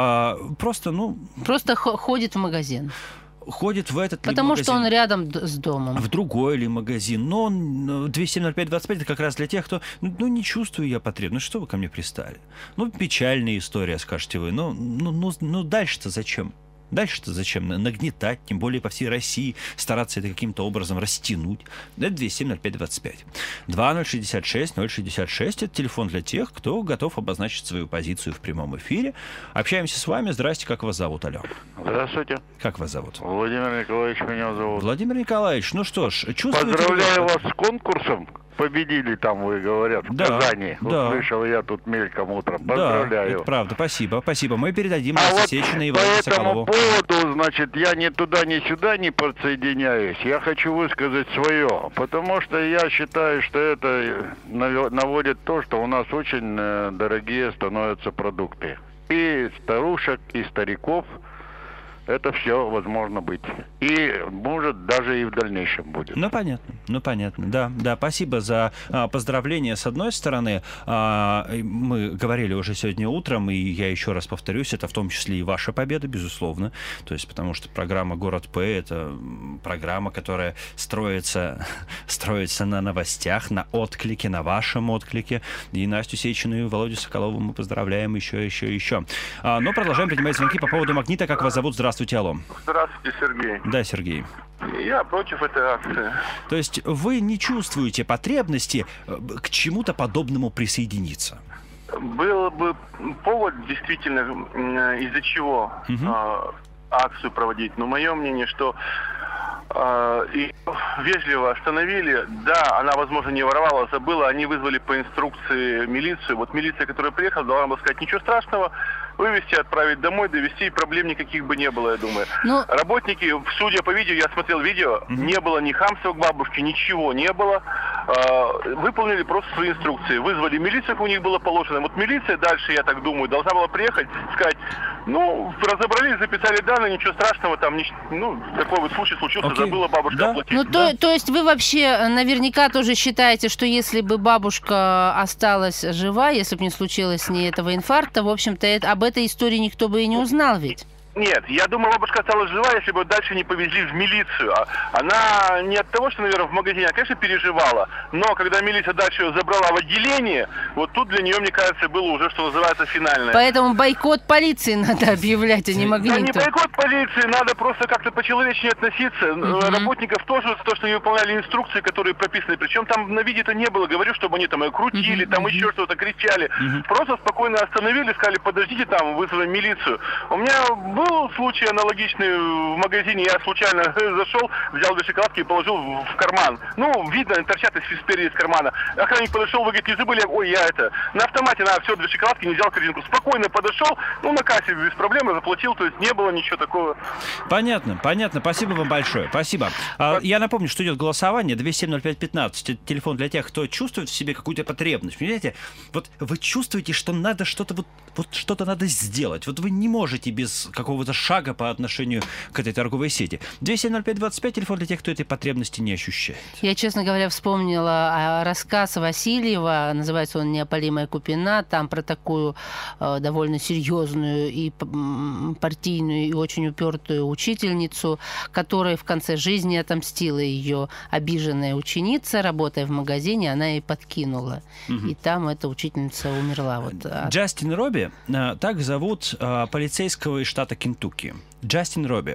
Просто ходит в магазин. Ходит в этот Потому магазин, что он рядом с домом. в другой ли магазин. Но 207-05-25 это как раз для тех, кто не чувствую я потребность. Что вы ко мне пристали? Печальная история, скажете вы. Дальше-то зачем? Дальше-то зачем нагнетать, тем более по всей России, стараться это каким-то образом растянуть? Это 207-05-25. 2066-066 – это телефон для тех, кто готов обозначить свою позицию в прямом эфире. Общаемся с вами. Здрасте, как вас зовут, алло? Здравствуйте. Как вас зовут? Владимир Николаевич меня зовут. Владимир Николаевич, ну что ж, чувствуете... Поздравляю вас с конкурсом. Победили там, вы говорят, в Казани. Да. Слышал я тут мельком утром. Поздравляю. Да, это правда. Спасибо. Мы передадим Анастасии Сечиной и Владимиру Соколову. По этому поводу, значит, я ни туда, ни сюда не подсоединяюсь. Я хочу высказать свое. Потому что я считаю, что это наводит то, что у нас очень дорогие становятся продукты. И старушек, и стариков. Это все возможно быть. И может даже и в дальнейшем будет. Понятно. Да, спасибо за поздравления с одной стороны. Мы говорили уже сегодня утром, и я еще раз повторюсь, это в том числе и ваша победа, безусловно. То есть, потому что программа «Город П» — это программа, которая строится на новостях, на отклике, на вашем отклике. И Настю Сечину и Володю Соколову мы поздравляем еще. Но продолжаем принимать звонки по поводу «Магнита». Как вас зовут? Здравствуйте, алло. Здравствуйте, Сергей. Да, Сергей. Я против этой акции. То есть вы не чувствуете потребности к чему-то подобному присоединиться? Был бы повод действительно, из-за чего акцию проводить. Но мое мнение, что и вежливо остановили. Да, она, возможно, не воровала, забыла. Они вызвали по инструкции милицию. Вот милиция, которая приехала, должна была сказать: ничего страшного, вывести, отправить домой, довести, и проблем никаких бы не было, я думаю. Работники, судя по видео, я смотрел видео, не было ни хамства к бабушке, ничего не было. Выполнили просто свои инструкции. Вызвали милицию, как у них было положено. Вот милиция дальше, я так думаю, должна была приехать, сказать: разобрались, записали данные, ничего страшного, там, такой вот случай случился, забыла бабушка оплатить. То есть вы вообще наверняка тоже считаете, что если бы бабушка осталась жива, если бы не случилось с ней этого инфаркта, в общем-то, об этой истории никто бы и не узнал ведь? Нет, я думаю, бабушка осталась жива, если бы дальше не повезли в милицию. Она не от того, что, наверное, в магазине, она, конечно, переживала, но когда милиция дальше ее забрала в отделение, вот тут для нее, мне кажется, было уже, что называется, финальное. Поэтому бойкот полиции надо объявлять, а не магниту. Да не бойкот полиции, надо просто как-то по-человечнее относиться. Работников тоже, то, что они выполняли инструкции, которые прописаны. Причем там на виде-то не было, говорю, чтобы они там крутили, там еще что-то кричали. Просто спокойно остановили, сказали, подождите там, вызовем милицию. У меня был случай аналогичный в магазине, я случайно зашел, взял 2 шоколадки и положил в карман. Ну, видно, торчат спереди из кармана. Охранник подошел, вы, говорит, не забыли? Ой, я это, на автомате, все, 2 шоколадки, не взял корзинку. Спокойно подошел, на кассе без проблем заплатил, то есть не было ничего такого. Понятно. Спасибо вам большое. Спасибо. Я напомню, что идет голосование. 207-05-15. Это телефон для тех, кто чувствует в себе какую-то потребность. Понимаете? Вот вы чувствуете, что надо что-то вот что-то надо сделать. Вот вы не можете без какого-то шага по отношению к этой торговой сети. 207-05-25, телефон для тех, кто этой потребности не ощущает. Я, честно говоря, вспомнила рассказ Васильева, называется он «Неопалимая купина», там про такую довольно серьезную и партийную, и очень упертую учительницу, которая в конце жизни отомстила ее обиженная ученица, работая в магазине, она ей подкинула. И там эта учительница умерла. Вот. Джастин Робби, так зовут полицейского из штата Кентукки. Джастин Робби.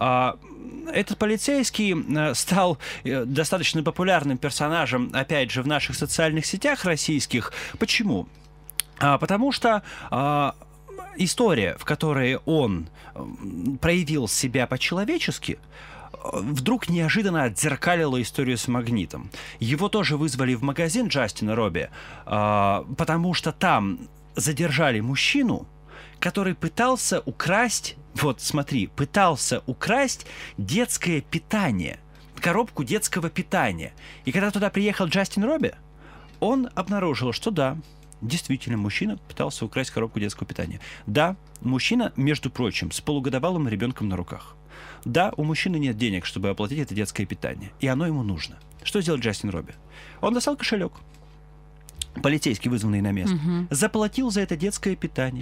Этот полицейский стал достаточно популярным персонажем, опять же, в наших социальных сетях российских. Почему? Потому что история, в которой он проявил себя по-человечески, вдруг неожиданно отзеркалила историю с магнитом. Его тоже вызвали в магазин, Джастина Робби, потому что там задержали мужчину, который пытался украсть, пытался украсть детское питание, коробку детского питания. И когда туда приехал Джастин Робби, он обнаружил, что да, действительно, мужчина пытался украсть коробку детского питания. Да, мужчина, между прочим, с полугодовалым ребенком на руках. Да, у мужчины нет денег, чтобы оплатить это детское питание, и оно ему нужно. Что сделал Джастин Робби? Он достал кошелек, полицейский, вызванный на место, заплатил за это детское питание.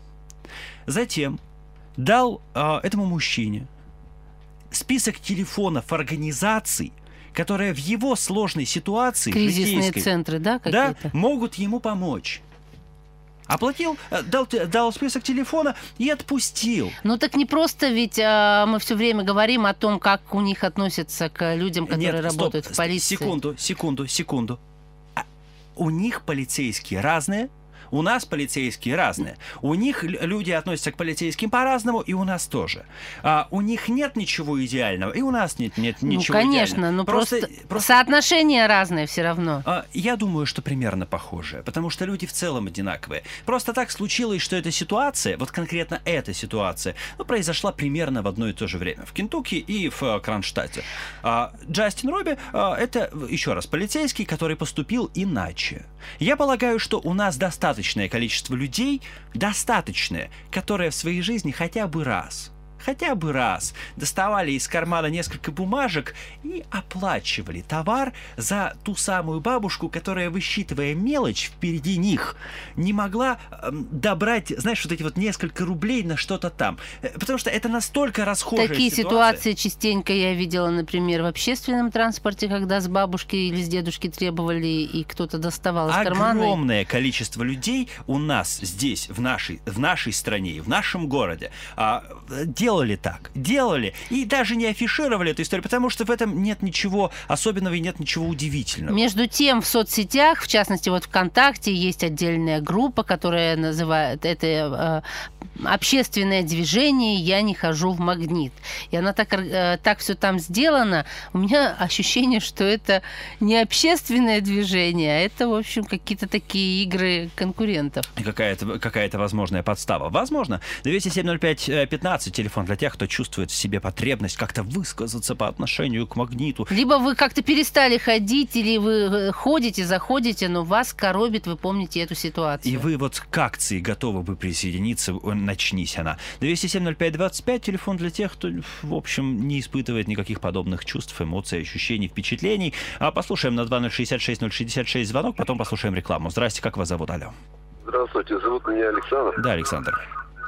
Затем дал этому мужчине список телефонов организаций, которые в его сложной ситуации, кризисные центры, да, какие-то? Да, могут ему помочь. Оплатил, дал список телефона и отпустил. Ну так не просто, ведь мы все время говорим о том, как у них относятся к людям, которые работают в полиции. Секунду. У них полицейские разные. У нас полицейские разные. У них люди относятся к полицейским по-разному, и у нас тоже. У них нет ничего идеального, и у нас нет ничего конечно, идеального. Ну, просто соотношения разные все равно. Я думаю, что примерно похожие, потому что люди в целом одинаковые. Просто так случилось, что эта ситуация, вот конкретно эта ситуация, произошла примерно в одно и то же время. В Кентукки и в Кронштадте. Джастин Робби это, еще раз, полицейский, который поступил иначе. Я полагаю, что у нас достаточное количество людей, которые в своей жизни хотя бы раз доставали из кармана несколько бумажек и оплачивали товар за ту самую бабушку, которая, высчитывая мелочь впереди них, не могла добрать, знаешь, вот эти вот несколько рублей на что-то там. Потому что это настолько расхожая Такие ситуации частенько я видела, например, в общественном транспорте, когда с бабушки или с дедушки требовали, и кто-то доставал из кармана. Огромное количество людей у нас здесь, в нашей стране, в нашем городе, делали и даже не афишировали эту историю, потому что в этом нет ничего особенного и нет ничего удивительного. Между тем, в соцсетях, в частности, вот ВКонтакте, есть отдельная группа, которая называет это общественное движение «Я не хожу в магнит». И она так все там сделано. У меня ощущение, что это не общественное движение, а это, в общем, какие-то такие игры конкурентов. Какая-то возможная подстава. Возможно. 207-05-15, телефон для тех, кто чувствует в себе потребность как-то высказаться по отношению к магниту. Либо вы как-то перестали ходить, или вы заходите, но вас коробит, вы помните эту ситуацию. И вы вот к акции готовы бы присоединиться, начнись она. 207-05-25, телефон для тех, кто, в общем, не испытывает никаких подобных чувств, эмоций, ощущений, впечатлений. Послушаем на 2066-066 звонок, потом послушаем рекламу. Здрасте, как вас зовут? Алло. Здравствуйте, зовут меня Александр. Да, Александр.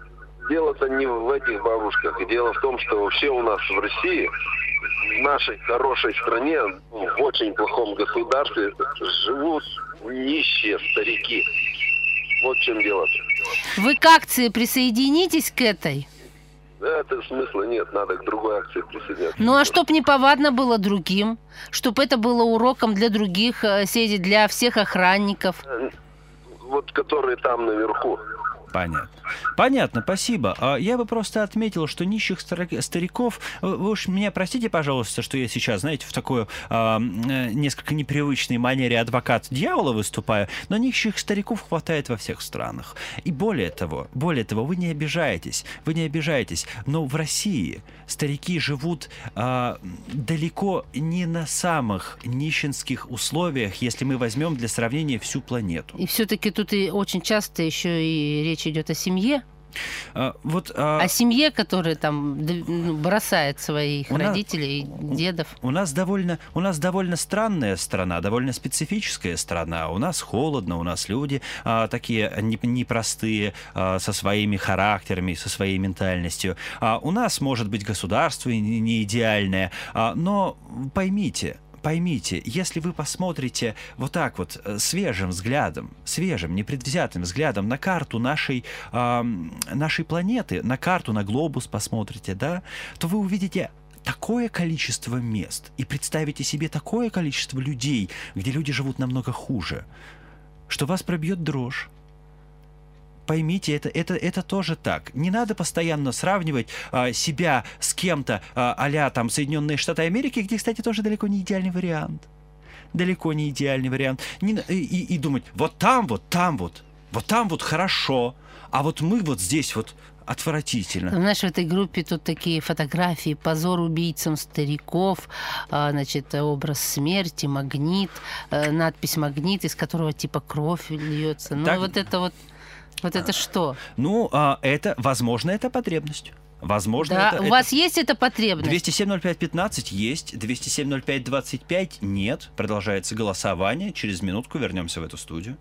дело-то не в этих бабушках. Дело в том, что вообще у нас в России, в нашей хорошей стране, в очень плохом государстве живут нищие старики. Вот в чем дело-то. Вы к акции присоединитесь к этой? Это смысла нет, надо к другой акции присоединяться. Ну а чтоб неповадно было другим, чтоб это было уроком для других сети, для всех охранников. Вот которые там наверху. Понятно. Понятно, спасибо. Я бы просто отметил, что нищих стариков... Вы уж меня простите, пожалуйста, что я сейчас, знаете, в такой несколько непривычной манере адвокат дьявола выступаю, но нищих стариков хватает во всех странах. И более того, вы не обижаетесь, но в России старики живут далеко не на самых нищенских условиях, если мы возьмем для сравнения всю планету. И все-таки тут и очень часто еще и речь идет о семье. О семье, которая там бросает своих родителей, дедов. У нас довольно странная страна, довольно специфическая страна. У нас холодно, у нас люди такие непростые, со своими характерами, со своей ментальностью. У нас, может быть, государство не идеальное, но поймите, если вы посмотрите вот так вот свежим, непредвзятым взглядом на карту нашей планеты, на карту, на глобус посмотрите, да, то вы увидите такое количество мест и представите себе такое количество людей, где люди живут намного хуже, что вас пробьет дрожь. Поймите, это тоже так. Не надо постоянно сравнивать себя с кем-то а-ля там Соединенные Штаты Америки, где, кстати, тоже далеко не идеальный вариант. И думать, вот там вот хорошо, а вот мы вот здесь вот отвратительно. Знаешь, в этой группе тут такие фотографии: позор убийцам стариков, значит, образ смерти, магнит, надпись «Магнит», из которого типа кровь льется. Ну, так... Вот это что? Ну, возможно, это потребность. Возможно, да, у вас есть эта потребность? 207-05-15 есть, 207-05-25 нет. Продолжается голосование. Через минутку вернемся в эту студию.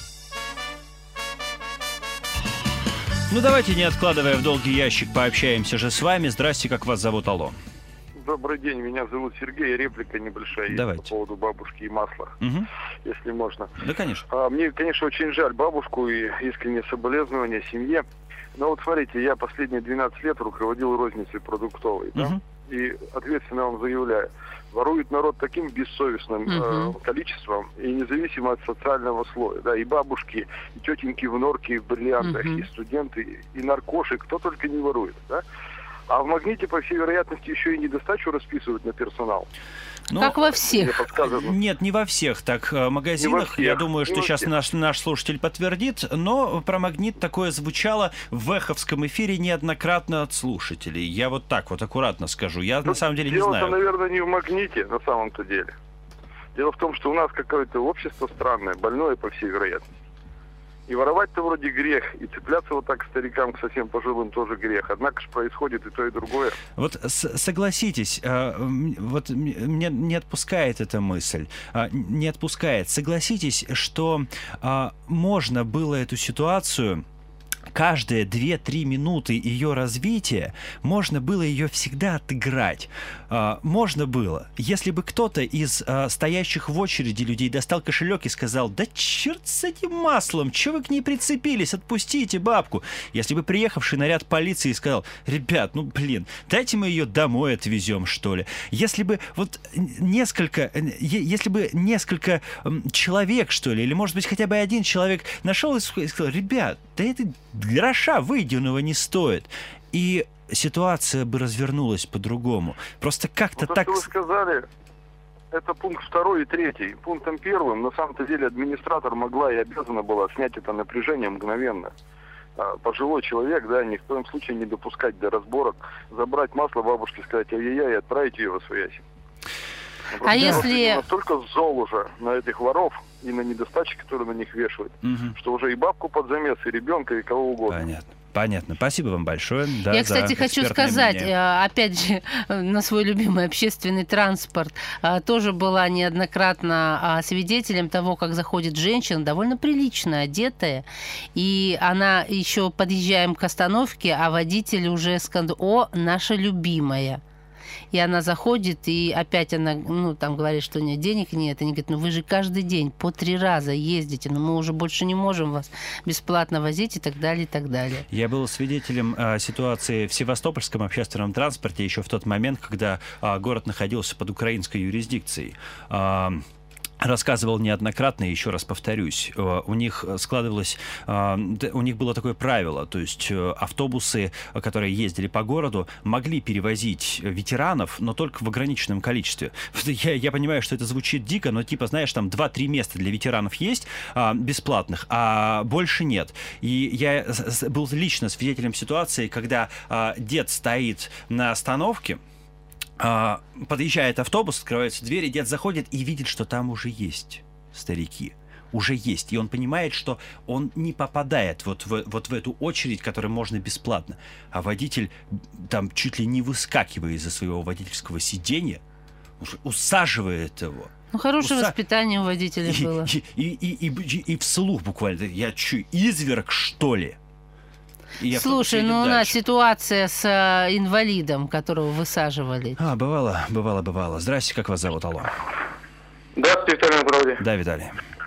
Ну, давайте, не откладывая в долгий ящик, пообщаемся же с вами. Здрасте, как вас зовут? Алло. Добрый день, меня зовут Сергей. Реплика небольшая Давайте. По поводу бабушки и масла, если можно. Да, конечно. Мне, конечно, очень жаль бабушку и искреннее соболезнования семье. Но вот смотрите, я последние 12 лет руководил розницей продуктовой, да? И ответственно вам заявляю, ворует народ таким бессовестным количеством, и независимо от социального слоя, да, и бабушки, и тетеньки в норке, в бриллиантах, и студенты, и наркоши, кто только не ворует, да? А в «Магните», по всей вероятности, еще и недостачу расписывают на персонал. Ну, как во всех. Нет, не во всех так магазинах. Всех, я думаю, что сейчас наш слушатель подтвердит. Но про «Магнит» такое звучало в эховском эфире неоднократно от слушателей. Я вот так вот аккуратно скажу. Я на самом деле не знаю. Дело-то, наверное, не в «Магните» на самом-то деле. Дело в том, что у нас какое-то общество странное, больное, по всей вероятности. И воровать-то вроде грех, и цепляться вот так к старикам, к совсем пожилым, тоже грех. Однако же происходит и то, и другое. Вот согласитесь, вот меня не отпускает эта мысль, не отпускает. Согласитесь, что можно было эту ситуацию... Каждые 2-3 минуты ее развития можно было ее всегда отыграть. Можно было. Если бы кто-то из стоящих в очереди людей достал кошелек и сказал: да черт с этим маслом, че вы к ней прицепились, отпустите бабку. Если бы приехавший наряд полиции сказал: ребят, дайте мы ее домой отвезем, что ли. Если бы несколько человек, что ли, или может быть хотя бы один человек нашел и сказал: ребят, да это гроша выеденного не стоит. И ситуация бы развернулась по-другому. Просто как-то так... Что вы сказали, это пункт 2 и 3. Пунктом 1, на самом-то деле, администратор могла и обязана была снять это напряжение мгновенно. Пожилой человек, да, ни в коем случае не допускать до разборок, забрать масло бабушке, сказать ай-яй-яй и отправить ее во свояси. А если... Настолько зол уже на этих воров и на недостачи, которые на них вешают, что уже и бабку под замес, и ребенка, и кого угодно. Понятно. Понятно. Спасибо вам большое. Да, Я, кстати, хочу сказать, мнение. опять же, на свой любимый общественный транспорт, тоже была неоднократно свидетелем того, как заходит женщина, довольно прилично одетая, и она еще подъезжаем к остановке, а водитель уже скандирует: «О, наша любимая». И она заходит, и опять она, там говорит, что нет, денег нет. И они говорят: вы же каждый день по 3 раза ездите, но мы уже больше не можем вас бесплатно возить, и так далее, и так далее. Я был свидетелем ситуации в Севастопольском общественном транспорте еще в тот момент, когда город находился под украинской юрисдикцией. Рассказывал неоднократно, и еще раз повторюсь, у них складывалось, у них было такое правило, то есть автобусы, которые ездили по городу, могли перевозить ветеранов, но только в ограниченном количестве. Я понимаю, что это звучит дико, но типа, знаешь, там 2-3 места для ветеранов есть бесплатных, а больше нет. И я был лично свидетелем ситуации, когда дед стоит на остановке, подъезжает автобус, открываются двери, дед заходит и видит, что там уже есть старики. Уже есть. И он понимает, что он не попадает вот в эту очередь, которую можно бесплатно. А водитель там чуть ли не выскакивая из-за своего водительского сиденья, усаживает его. Хорошее воспитание у водителя было. И вслух буквально. Я что, изверг, что ли? Слушай, у нас ситуация с инвалидом, которого высаживали. Бывало. Здрасте, как вас зовут? Алло. Здравствуйте, Виталий Броди. Да, Виталий.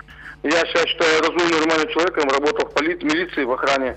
Я себя считаю разумным, нормальным человеком, работал в милиции, в охране.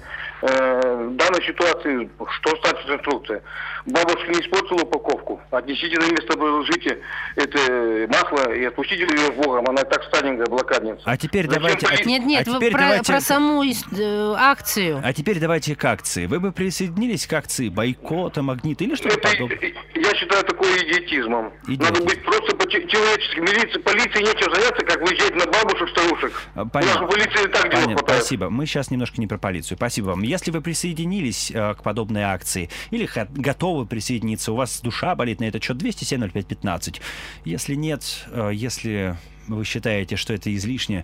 В данной ситуации, что значит инструкция? Бабушка не испортила упаковку. Отнесите на место жития это масло и отпустите ее с Богом. Она и так старенькая, блокадница. А теперь давайте... Нет, вы про саму акцию. А теперь давайте к акции. Вы бы присоединились к акции бойкота, магнита или что-то подобное? Я считаю такое идиотизмом. Надо быть просто по-человечески. Полиции нечего заняться, как выезжать на бабушек, старушек. Понятно. Полиция так делает. Спасибо. Мы сейчас немножко не про полицию. Спасибо вам. Если вы присоединились к подобной акции или готовы присоединиться, у вас душа болит на этот счет, 207-05-15. Если нет, если вы считаете, что это излишне,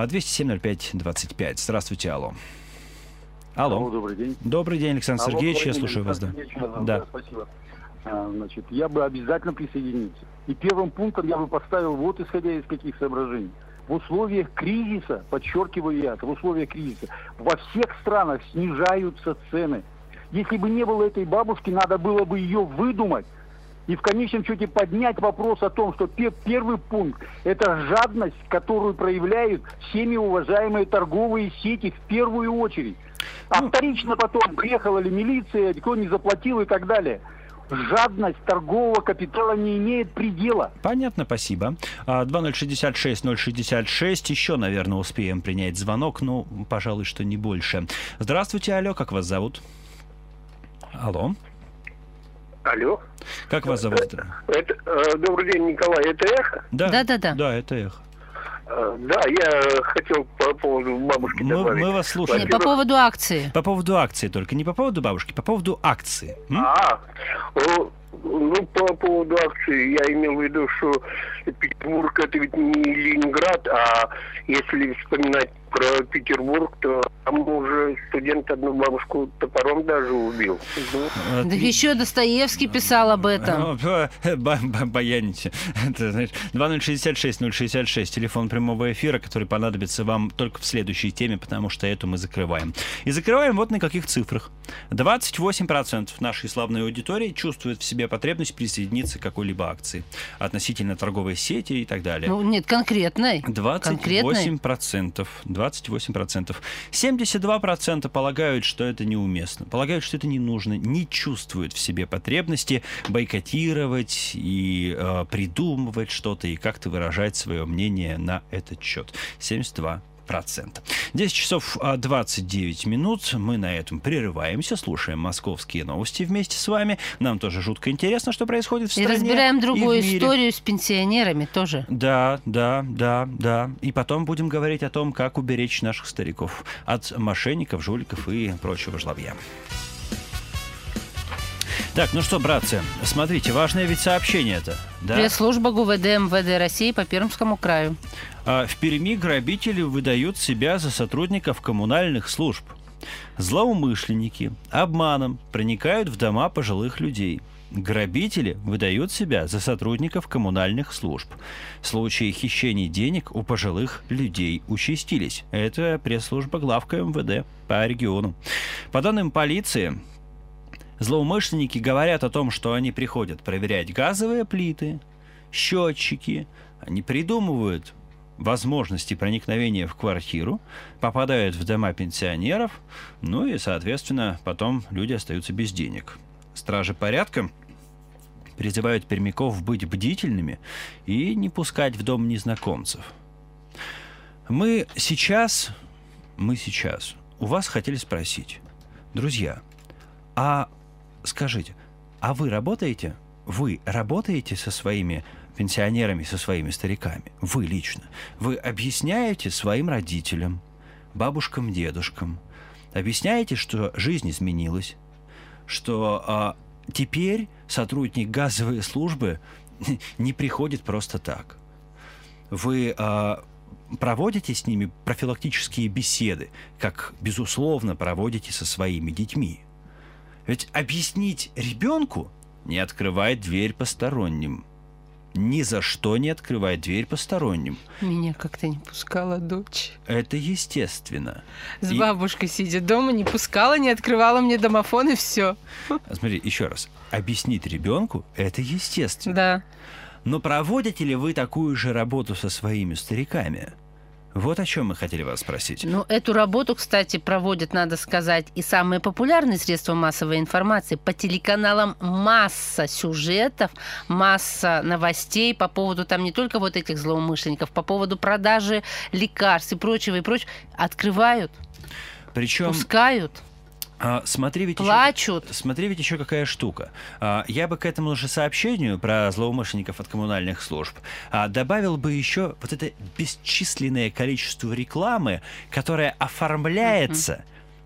207-05-25. Здравствуйте, алло. Алло, добрый день. Добрый день, Александр Сергеевич, я слушаю вас. Да. Спасибо. Значит, я бы обязательно присоединился. И первым пунктом я бы поставил, вот исходя из каких соображений. В условиях кризиса, подчеркиваю я, в условиях кризиса, во всех странах снижаются цены. Если бы не было этой бабушки, надо было бы ее выдумать. И в конечном счете поднять вопрос о том, что первый пункт – это жадность, которую проявляют всеми уважаемые торговые сети в первую очередь. А вторично потом, приехала ли милиция, кто не заплатил и так далее. Жадность торгового капитала не имеет предела. Понятно, спасибо. 2066-066. Еще, наверное, успеем принять звонок, но, пожалуй, что не больше. Здравствуйте, алло, как вас зовут? Алло. Алло. Как вас зовут? Добрый день, Николай. Это эхо? Да. Да, это эхо. Да, я хотел по поводу бабушки добавить. Мы вас слушаем. По поводу акции. По поводу акции только, не по поводу бабушки, по поводу акции. По поводу акции я имел в виду, что Петербург это ведь не Ленинград, а если вспоминать про Петербург, то там уже студент одну бабушку топором даже убил. Да еще Достоевский писал об этом. Баяните. 2066-066, телефон прямого эфира, который понадобится вам только в следующей теме, потому что эту мы закрываем. И закрываем вот на каких цифрах. 28% нашей славной аудитории чувствует в себе потребность присоединиться к какой-либо акции относительно торговой сети и так далее. Нет, конкретной. 28%. 72% полагают, что это неуместно, полагают, что это не нужно, не чувствуют в себе потребности бойкотировать и придумывать что-то и как-то выражать свое мнение на этот счет. 72%. 10 часов 29 минут. Мы на этом прерываемся, слушаем московские новости вместе с вами. Нам тоже жутко интересно, что происходит в стране. И разбираем другую и историю с пенсионерами тоже. Да. И потом будем говорить о том, как уберечь наших стариков от мошенников, жуликов и прочего жлобья. Так, ну что, братцы, смотрите, важное ведь сообщение это. Да? Пресс-служба ГУВД МВД России по Пермскому краю. В Перми грабители выдают себя за сотрудников коммунальных служб. Злоумышленники обманом проникают в дома пожилых людей. Грабители выдают себя за сотрудников коммунальных служб. Случаи хищений денег у пожилых людей участились. Это пресс-служба главка МВД по региону. По данным полиции, злоумышленники говорят о том, что они приходят проверять газовые плиты, счетчики. Они придумывают возможности проникновения в квартиру, попадают в дома пенсионеров, ну и, соответственно, потом люди остаются без денег. Стражи порядка призывают пермяков быть бдительными и не пускать в дом незнакомцев. Мы сейчас у вас хотели спросить, друзья, а скажите, а вы работаете? Вы работаете со своими пенсионерами, со своими стариками? Вы лично. Вы объясняете своим родителям, бабушкам, дедушкам, объясняете, что жизнь изменилась, что теперь сотрудник газовой службы не приходит просто так. Вы проводите с ними профилактические беседы, как, безусловно, проводите со своими детьми. Ведь объяснить ребенку не открывает дверь посторонним. Ни за что не открывает дверь посторонним. Меня как-то не пускала дочь. Это естественно. С бабушкой сидя дома, не пускала, не открывала мне домофон, и все. Смотри, еще раз. Объяснить ребенку – это естественно. Да. Но проводите ли вы такую же работу со своими стариками? Вот о чем мы хотели вас спросить. Ну, эту работу, кстати, проводят, надо сказать, и самые популярные средства массовой информации. По телеканалам масса сюжетов, масса новостей по поводу там не только вот этих злоумышленников, по поводу продажи лекарств и прочего, и прочего. Открывают, пускают. Плачут. Смотри, ведь еще какая штука. Я бы к этому же сообщению про злоумышленников от коммунальных служб добавил бы еще вот это бесчисленное количество рекламы, которая оформляется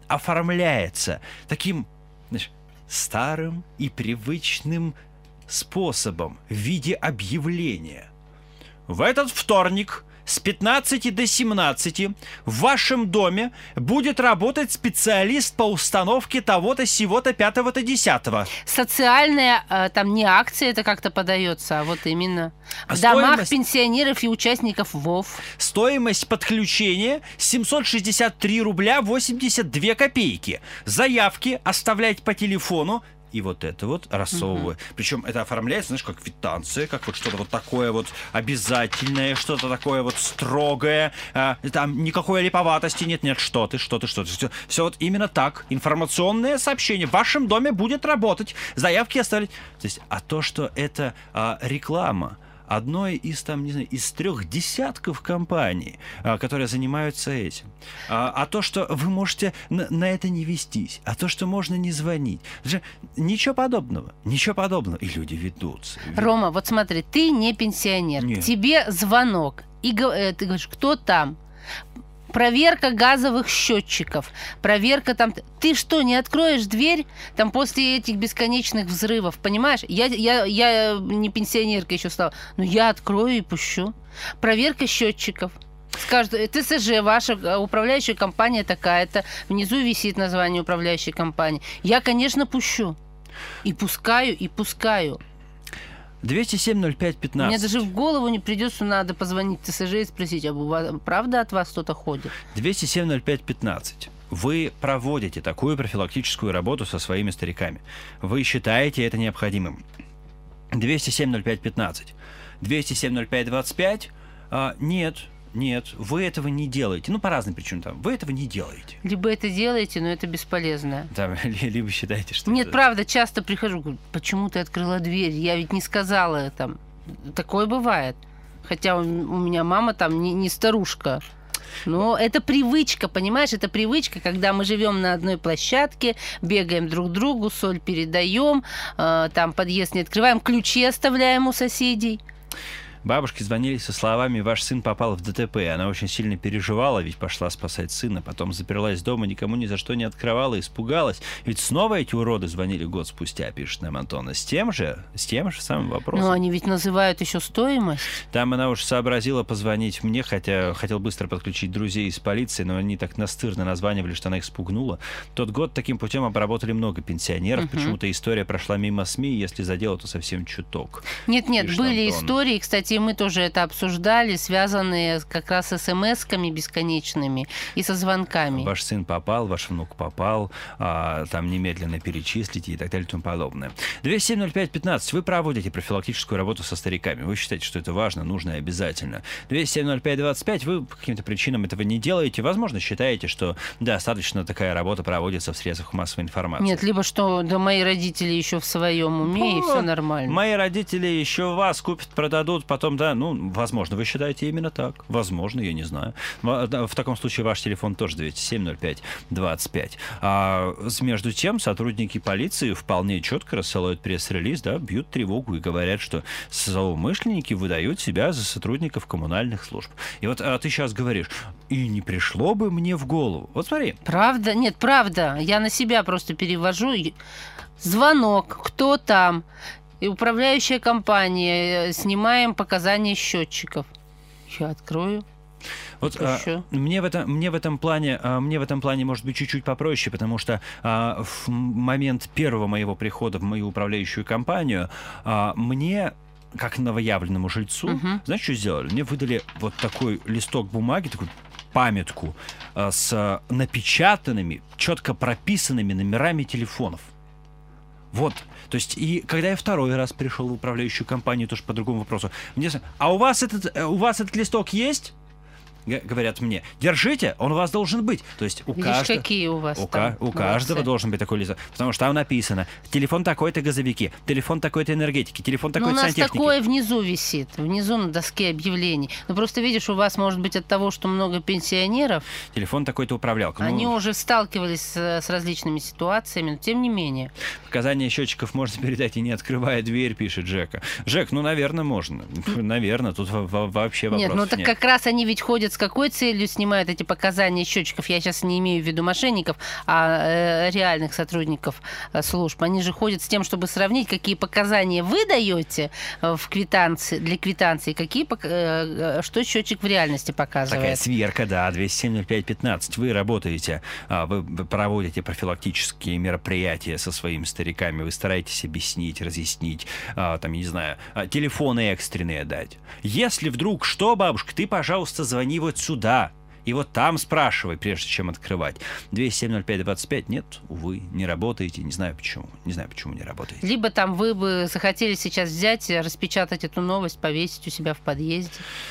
таким, знаешь, старым и привычным способом в виде объявления. В этот вторник с 15 до 17 в вашем доме будет работать специалист по установке того-то, сего-то, пятого-то, десятого. Социальная, там не акция это как-то подается, а вот именно в домах пенсионеров и участников ВОВ. Стоимость подключения 763 рубля 82 копейки. Заявки оставлять по телефону. И вот это вот рассовываю. Причем это оформляется, знаешь, как квитанция, как вот что-то вот такое вот обязательное, что-то такое вот строгое. Там никакой липоватости нет, что ты. Все вот именно так. Информационное сообщение. В вашем доме будет работать. Заявки оставлять. То есть, а то, что это реклама одной из, там, не знаю, из 3 десятков компаний, которые занимаются этим. А то, что вы можете на это не вестись, а то, что можно не звонить. Ничего подобного. И люди ведутся. Рома, вот смотри, ты не пенсионер. Нет. Тебе звонок. И ты говоришь, кто там? Проверка газовых счетчиков, проверка там... Ты что, не откроешь дверь там после этих бесконечных взрывов, понимаешь? Я не пенсионерка еще стала, но я открою и пущу. Проверка счетчиков. Скажут, ТСЖ, ваша управляющая компания такая-то, внизу висит название управляющей компании. Я, конечно, пущу. И пускаю. 207-05-15. Мне даже в голову не придет, что надо позвонить в ТСЖ и спросить, а правда от вас кто-то ходит? 207-05-15. Вы проводите такую профилактическую работу со своими стариками. Вы считаете это необходимым. 207-05-15. 207-05-25. Нет, вы этого не делаете. Ну, по разным причинам. Там. Вы этого не делаете. Либо это делаете, но это бесполезно. Там, либо считаете, что... Нет, правда, часто прихожу, говорю, почему ты открыла дверь? Я ведь не сказала там. Такое бывает. Хотя у меня мама там не старушка. Но это привычка, понимаешь? Это привычка, когда мы живем на одной площадке, бегаем друг к другу, соль передаем, там подъезд не открываем, ключи оставляем у соседей. Бабушке звонили со словами: «Ваш сын попал в ДТП». Она очень сильно переживала, ведь пошла спасать сына. Потом заперлась дома, никому ни за что не открывала, испугалась. Ведь снова эти уроды звонили год спустя, пишет нам Антона. С тем же самым вопросом. Но они ведь называют еще стоимость. Там она уж сообразила позвонить мне, хотя хотел быстро подключить друзей из полиции, но они так настырно названивали, что она их спугнула. Тот год таким путем обработали много пенсионеров. Почему-то история прошла мимо СМИ, если задела, то совсем чуток. Нет, были истории, кстати, мы тоже это обсуждали, связанные как раз с смс-ками бесконечными и со звонками. Ваш сын попал, ваш внук попал, там немедленно перечислите и так далее и тому подобное. 207-05-15. Вы проводите профилактическую работу со стариками. Вы считаете, что это важно, нужно и обязательно. 207-05-25. Вы по каким-то причинам этого не делаете. Возможно, считаете, что достаточно такая работа проводится в средствах массовой информации. Нет, либо что да мои родители еще в своем уме, и все нормально. Мои родители еще вас купят, продадут, потом, да, возможно, вы считаете именно так. Возможно, я не знаю. В таком случае ваш телефон тоже 207-05-25. Между тем, сотрудники полиции вполне четко рассылают пресс-релиз, да, бьют тревогу и говорят, что злоумышленники выдают себя за сотрудников коммунальных служб. И вот ты сейчас говоришь, и не пришло бы мне в голову. Вот смотри. Правда? Нет, правда. Я на себя просто перевожу. Звонок, кто там? И управляющая компания, снимаем показания счетчиков. Я открою. Вот мне в этом плане может быть чуть-чуть попроще, потому что в момент первого моего прихода в мою управляющую компанию мне, как новоявленному жильцу, знаешь, что сделали? Мне выдали вот такой листок бумаги, такую памятку с напечатанными, четко прописанными номерами телефонов. Вот, то есть, и когда я второй раз пришел в управляющую компанию, тоже по другому вопросу, мне сказали: а у вас этот листок есть? Говорят мне: держите, он у вас должен быть. То есть у каждого, какие у вас у каждого должен быть такой листок, потому что там написано: телефон такой-то газовики, телефон такой-то энергетики, телефон такой-то сантехники. У нас такое внизу висит, внизу на доске объявлений. Но просто видишь, у вас может быть от того, что много пенсионеров. Телефон такой-то управлялка. Они уже сталкивались с различными ситуациями, но тем не менее. Показания счетчиков можно передать и не открывая дверь, пишет Жека. Жек, наверное, можно. Наверное, тут вообще вопросов нет. Так как раз они ведь ходят с какой целью снимают эти показания счетчиков? Я сейчас не имею в виду мошенников, а реальных сотрудников служб. Они же ходят с тем, чтобы сравнить, какие показания вы даете в квитанции, для квитанции, что счетчик в реальности показывает. Такая сверка, да, 207-05-15. Вы работаете, вы проводите профилактические мероприятия со своими стариками, вы стараетесь объяснить, разъяснить, там, не знаю, телефоны экстренные дать. Если вдруг что, бабушка, ты, пожалуйста, звони вот сюда. И вот там спрашивай, прежде чем открывать. 207-05-25. Нет, увы, не работаете. Не знаю почему. Не знаю, почему не работаете. Либо там вы бы захотели сейчас взять, распечатать эту новость, повесить у себя в подъезде.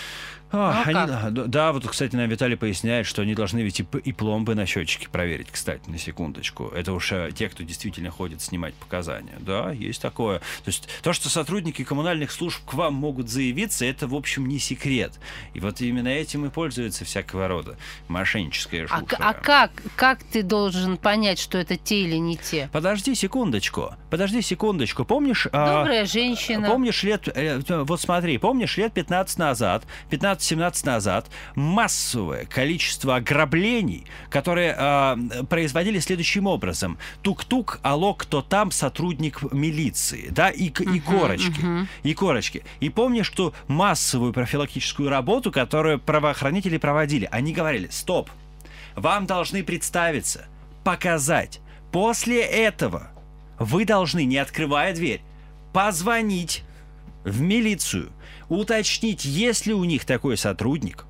Да, вот, кстати, нам Виталий поясняет, что они должны ведь и пломбы на счетчике проверить, кстати, на секундочку. Это уж те, кто действительно ходит снимать показания. Да, есть такое. То есть то, что сотрудники коммунальных служб к вам могут заявиться, это, в общем, не секрет. И вот именно этим и пользуется всякого рода мошенническая шутка. А как ты должен понять, что это те или не те? Подожди секундочку. Помнишь... Добрая женщина. Помнишь лет 15 назад, 15-17 назад массовое количество ограблений, которые производили следующим образом. Тук-тук, алло, кто там, сотрудник милиции, да, и корочки. И помнишь, что массовую профилактическую работу, которую правоохранители проводили, они говорили: стоп, вам должны представиться, показать. После этого вы должны, не открывая дверь, позвонить в милицию, уточнить, есть ли у них такой сотрудник,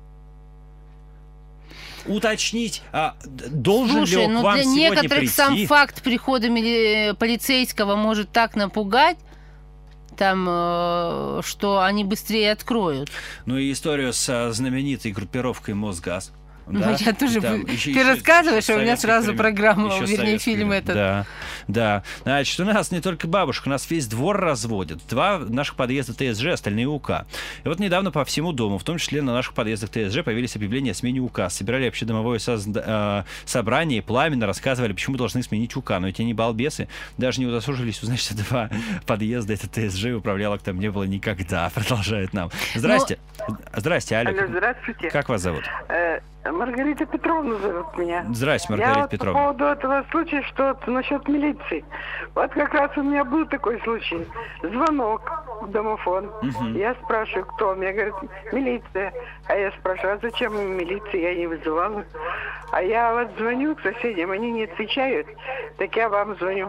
уточнить, должен ли он к вам сегодня прийти. Слушай, для некоторых сам факт прихода полицейского может так напугать, там, что они быстрее откроют. Ну и историю с знаменитой группировкой Мосгаз. Да? Я тоже... Ты рассказываешь, а у меня сразу программа, вернее, фильм этот. Да. Да. Значит, у нас не только бабушка, у нас весь двор разводят. 2 наших подъезда ТСЖ, остальные УК. И вот недавно по всему дому, в том числе на наших подъездах ТСЖ, появились объявления о смене УК. Собирали общедомовое собрание и пламенно рассказывали, почему должны сменить УК. Но эти не балбесы, даже не удосужились узнать, что 2 подъезда это ТСЖ, управлялок там не было никогда. Продолжает нам. Здрасте. Здрасте, Алло. Алло, здравствуйте. Как вас зовут? Маргарита Петровна зовут меня. Здрасте, Маргарита Петровна. По поводу этого случая, что насчет милиции. Вот как раз у меня был такой случай. Звонок в домофон. Я спрашиваю, кто? Мне говорят, милиция. А я спрашиваю, а зачем им милиция? Я не вызывала. А я вот звоню к соседям, они не отвечают. Так я вам звоню.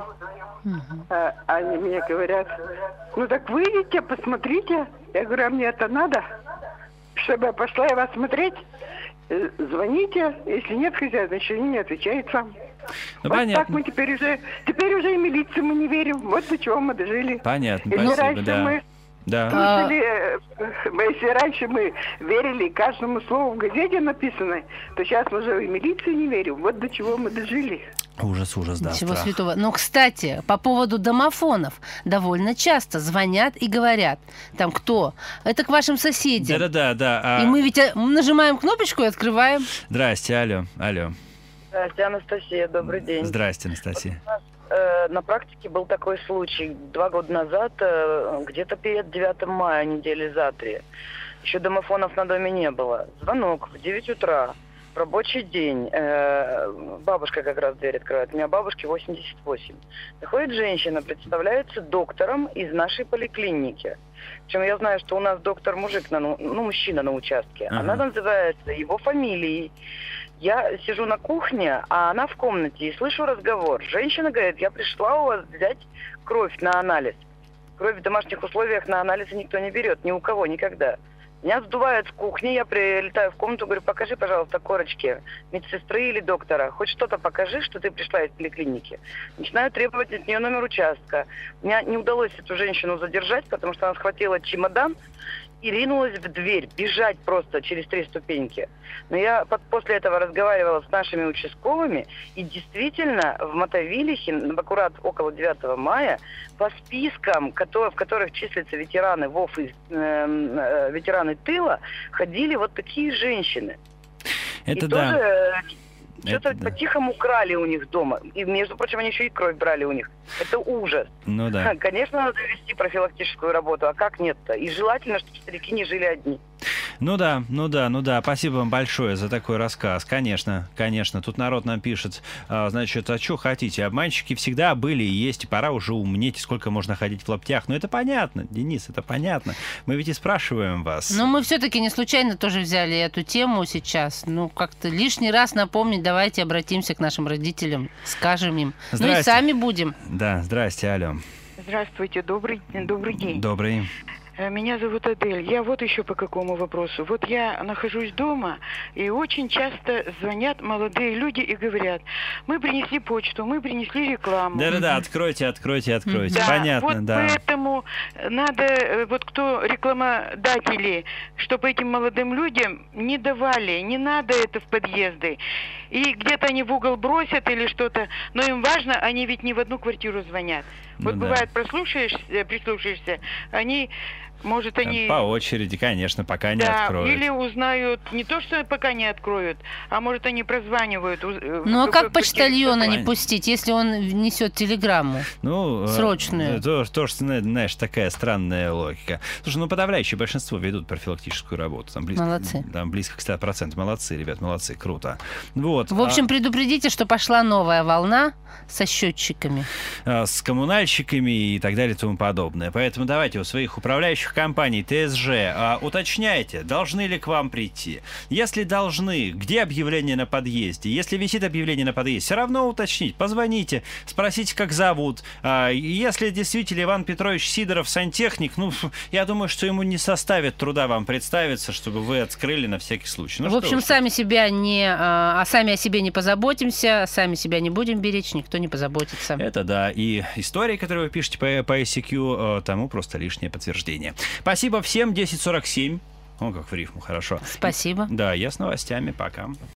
Они мне говорят, ну так выйдите, посмотрите. Я говорю, а мне это надо? Чтобы я пошла и вас смотреть? Звоните, если нет хозяина, значит, они не отвечают сам. Ну, вот понятно. так мы теперь уже и милиции мы не верим. Вот до чего мы дожили. Понятно, Если спасибо, раньше да. мы Да. если раньше мы верили каждому слову в газете написанной, то сейчас мы уже и милиции не верим. Вот до чего мы дожили. Ужас, да. Всего страх. святого. Но, кстати, по поводу домофонов довольно часто звонят и говорят, там кто? Это к вашим соседям. Да. И мы ведь нажимаем кнопочку и открываем. Здрасте, алло. Здравствуйте, Анастасия, добрый день. Здрасте, Анастасия. На практике был такой случай 2 года назад, где-то перед 9 мая, недели за 3. Еще домофонов на доме не было. Звонок в 9 утра. Рабочий день. Бабушка как раз дверь открывает. У меня бабушке 88. Заходит женщина, представляется доктором из нашей поликлиники. Причем я знаю, что у нас доктор мужик, мужчина на участке. Ага. Она называется его фамилией. Я сижу на кухне, а она в комнате, и слышу разговор. Женщина говорит, я пришла у вас взять кровь на анализ. Кровь в домашних условиях на анализы никто не берет, ни у кого, никогда. Меня сдувает с кухни, я прилетаю в комнату, говорю, покажи, пожалуйста, корочки медсестры или доктора. Хоть что-то покажи, что ты пришла из поликлиники. Начинаю требовать от нее номер участка. Мне не удалось эту женщину задержать, потому что она схватила чемодан и ринулась в дверь, бежать просто через 3 ступеньки. Но я после этого разговаривала с нашими участковыми, и действительно в Мотовилихе, аккурат около 9 мая, по спискам, в которых числятся ветераны ВОФ и ветераны тыла, ходили вот такие женщины. Это и да. тоже что-то по-тихому крали у них дома. И, между прочим, они еще и кровь брали у них. Это ужас. Ну да. Конечно, надо вести профилактическую работу, а как нет-то? И желательно, чтобы старики не жили одни. Ну да. Спасибо вам большое за такой рассказ. Конечно. Тут народ нам пишет, значит, а что хотите? Обманщики всегда были и есть, и пора уже умнеть, сколько можно ходить в лаптях. Ну это понятно, Денис, это понятно. Мы ведь и спрашиваем вас. Но мы все-таки не случайно тоже взяли эту тему сейчас. Ну, как-то лишний раз напомнить, давайте обратимся к нашим родителям, скажем им. Здрасте. Ну и сами будем. Да, здрасте, алло. Здравствуйте, добрый день. Добрый. Меня зовут Адель. Я вот еще по какому вопросу. Вот я нахожусь дома, и очень часто звонят молодые люди и говорят, мы принесли почту, мы принесли рекламу. Да, откройте. Да, Понятно, вот да. поэтому надо, вот кто рекламодатели, чтобы этим молодым людям не давали, не надо это в подъезды. И где-то они в угол бросят или что-то, но им важно, они ведь не в одну квартиру звонят. Вот бывает, прислушаешься, они... Может, они... По очереди, конечно, пока не откроют. Или узнают, не то, что пока не откроют, а может, они прозванивают. Ну, а как почтальона не пустить, если он несет телеграмму срочную? Тоже, знаешь, такая странная логика. Слушай, подавляющее большинство ведут профилактическую работу. Молодцы. Там близко к 100%. Молодцы, ребят, молодцы, круто. Вот. В общем, предупредите, что пошла новая волна со счетчиками. С коммунальщиками и так далее и тому подобное. Поэтому давайте у своих управляющих компаний ТСЖ уточняйте, должны ли к вам прийти. Если должны, где объявление на подъезде? Если висит объявление на подъезде, все равно уточнить. Позвоните, спросите, как зовут. Если действительно Иван Петрович Сидоров сантехник, я думаю, что ему не составит труда вам представиться, чтобы вы открыли на всякий случай. В общем, сами о себе не позаботимся, сами себя не будем беречь, никто не позаботится. Это да. И истории, которые вы пишете по ICQ, тому просто лишнее подтверждение. Спасибо всем. 10:47. Как в рифму, хорошо. Спасибо. Да, я с новостями. Пока.